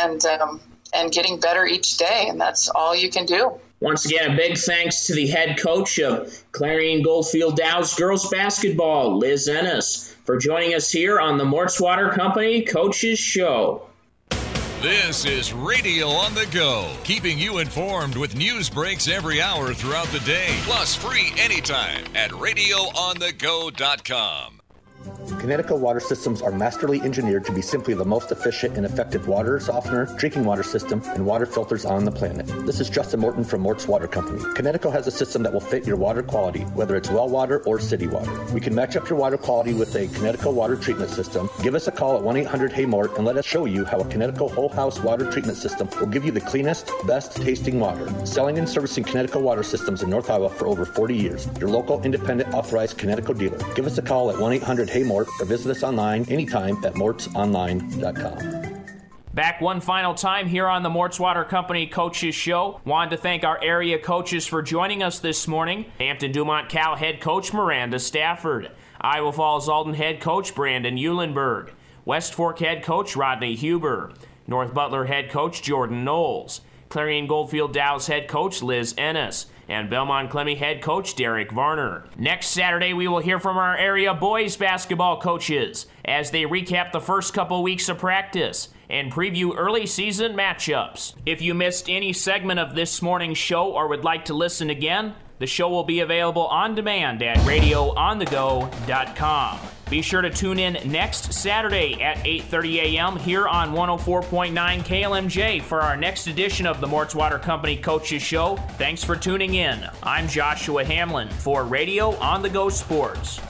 and getting better each day, and that's all you can do. Once again, a big thanks to the head coach of Clarion Goldfield Dows girls basketball, Liz Ennis, for joining us here on the Mort's Water Company Coaches Show. This is Radio on the Go, keeping you informed with news breaks every hour throughout the day, plus free anytime at radioonthego.com. Connecticut water systems are masterly engineered to be simply the most efficient and effective water softener, drinking water system, and water filters on the planet. This is Justin Morton from Mort's Water Company. Connecticut has a system that will fit your water quality, whether it's well water or city water. We can match up your water quality with a Connecticut water treatment system. Give us a call at 1-800-HEY-MORT and let us show you how a Connecticut whole house water treatment system will give you the cleanest, best tasting water. Selling and servicing Connecticut water systems in North Iowa for over 40 years. Your local independent authorized Connecticut dealer. Give us a call at 1-800-HEY-MORT or visit us online anytime at mortsonline.com. Back one final time here on the Mort's Water Company Coaches Show. Wanted to thank our area coaches for joining us this morning. Hampton-Dumont Cal head coach Miranda Stafford. Iowa Falls Alden head coach Brandon Eulenberg. West Fork head coach Rodney Huber. North Butler head coach Jordan Knowles. Clarion Goldfield Dows head coach Liz Ennis. And Belmont-Clemmy head coach Derek Varner. Next Saturday, we will hear from our area boys basketball coaches as they recap the first couple weeks of practice and preview early season matchups. If you missed any segment of this morning's show or would like to listen again, the show will be available on demand at radioonthego.com. Be sure to tune in next Saturday at 8:30 a.m. here on 104.9 KLMJ for our next edition of the Mort's Water Company Coaches Show. Thanks for tuning in. I'm Joshua Hamlin for Radio on the Go Sports.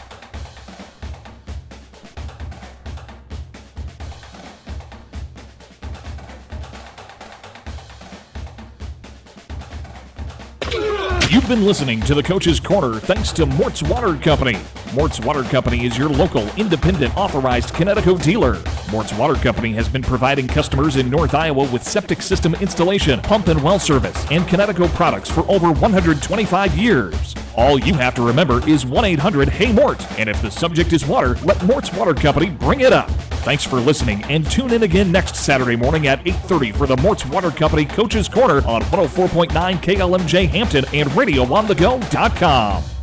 You've been listening to the Coach's Corner thanks to Mort's Water Company. Mort's Water Company is your local, independent, authorized Connecticut dealer. Mort's Water Company has been providing customers in North Iowa with septic system installation, pump and well service, and Connecticut products for over 125 years. All you have to remember is 1-800-HEY-MORT, and if the subject is water, let Mort's Water Company bring it up. Thanks for listening, and tune in again next Saturday morning at 8:30 for the Mort's Water Company Coach's Corner on 104.9 KLMJ Hampton and RadioOnTheGo.com.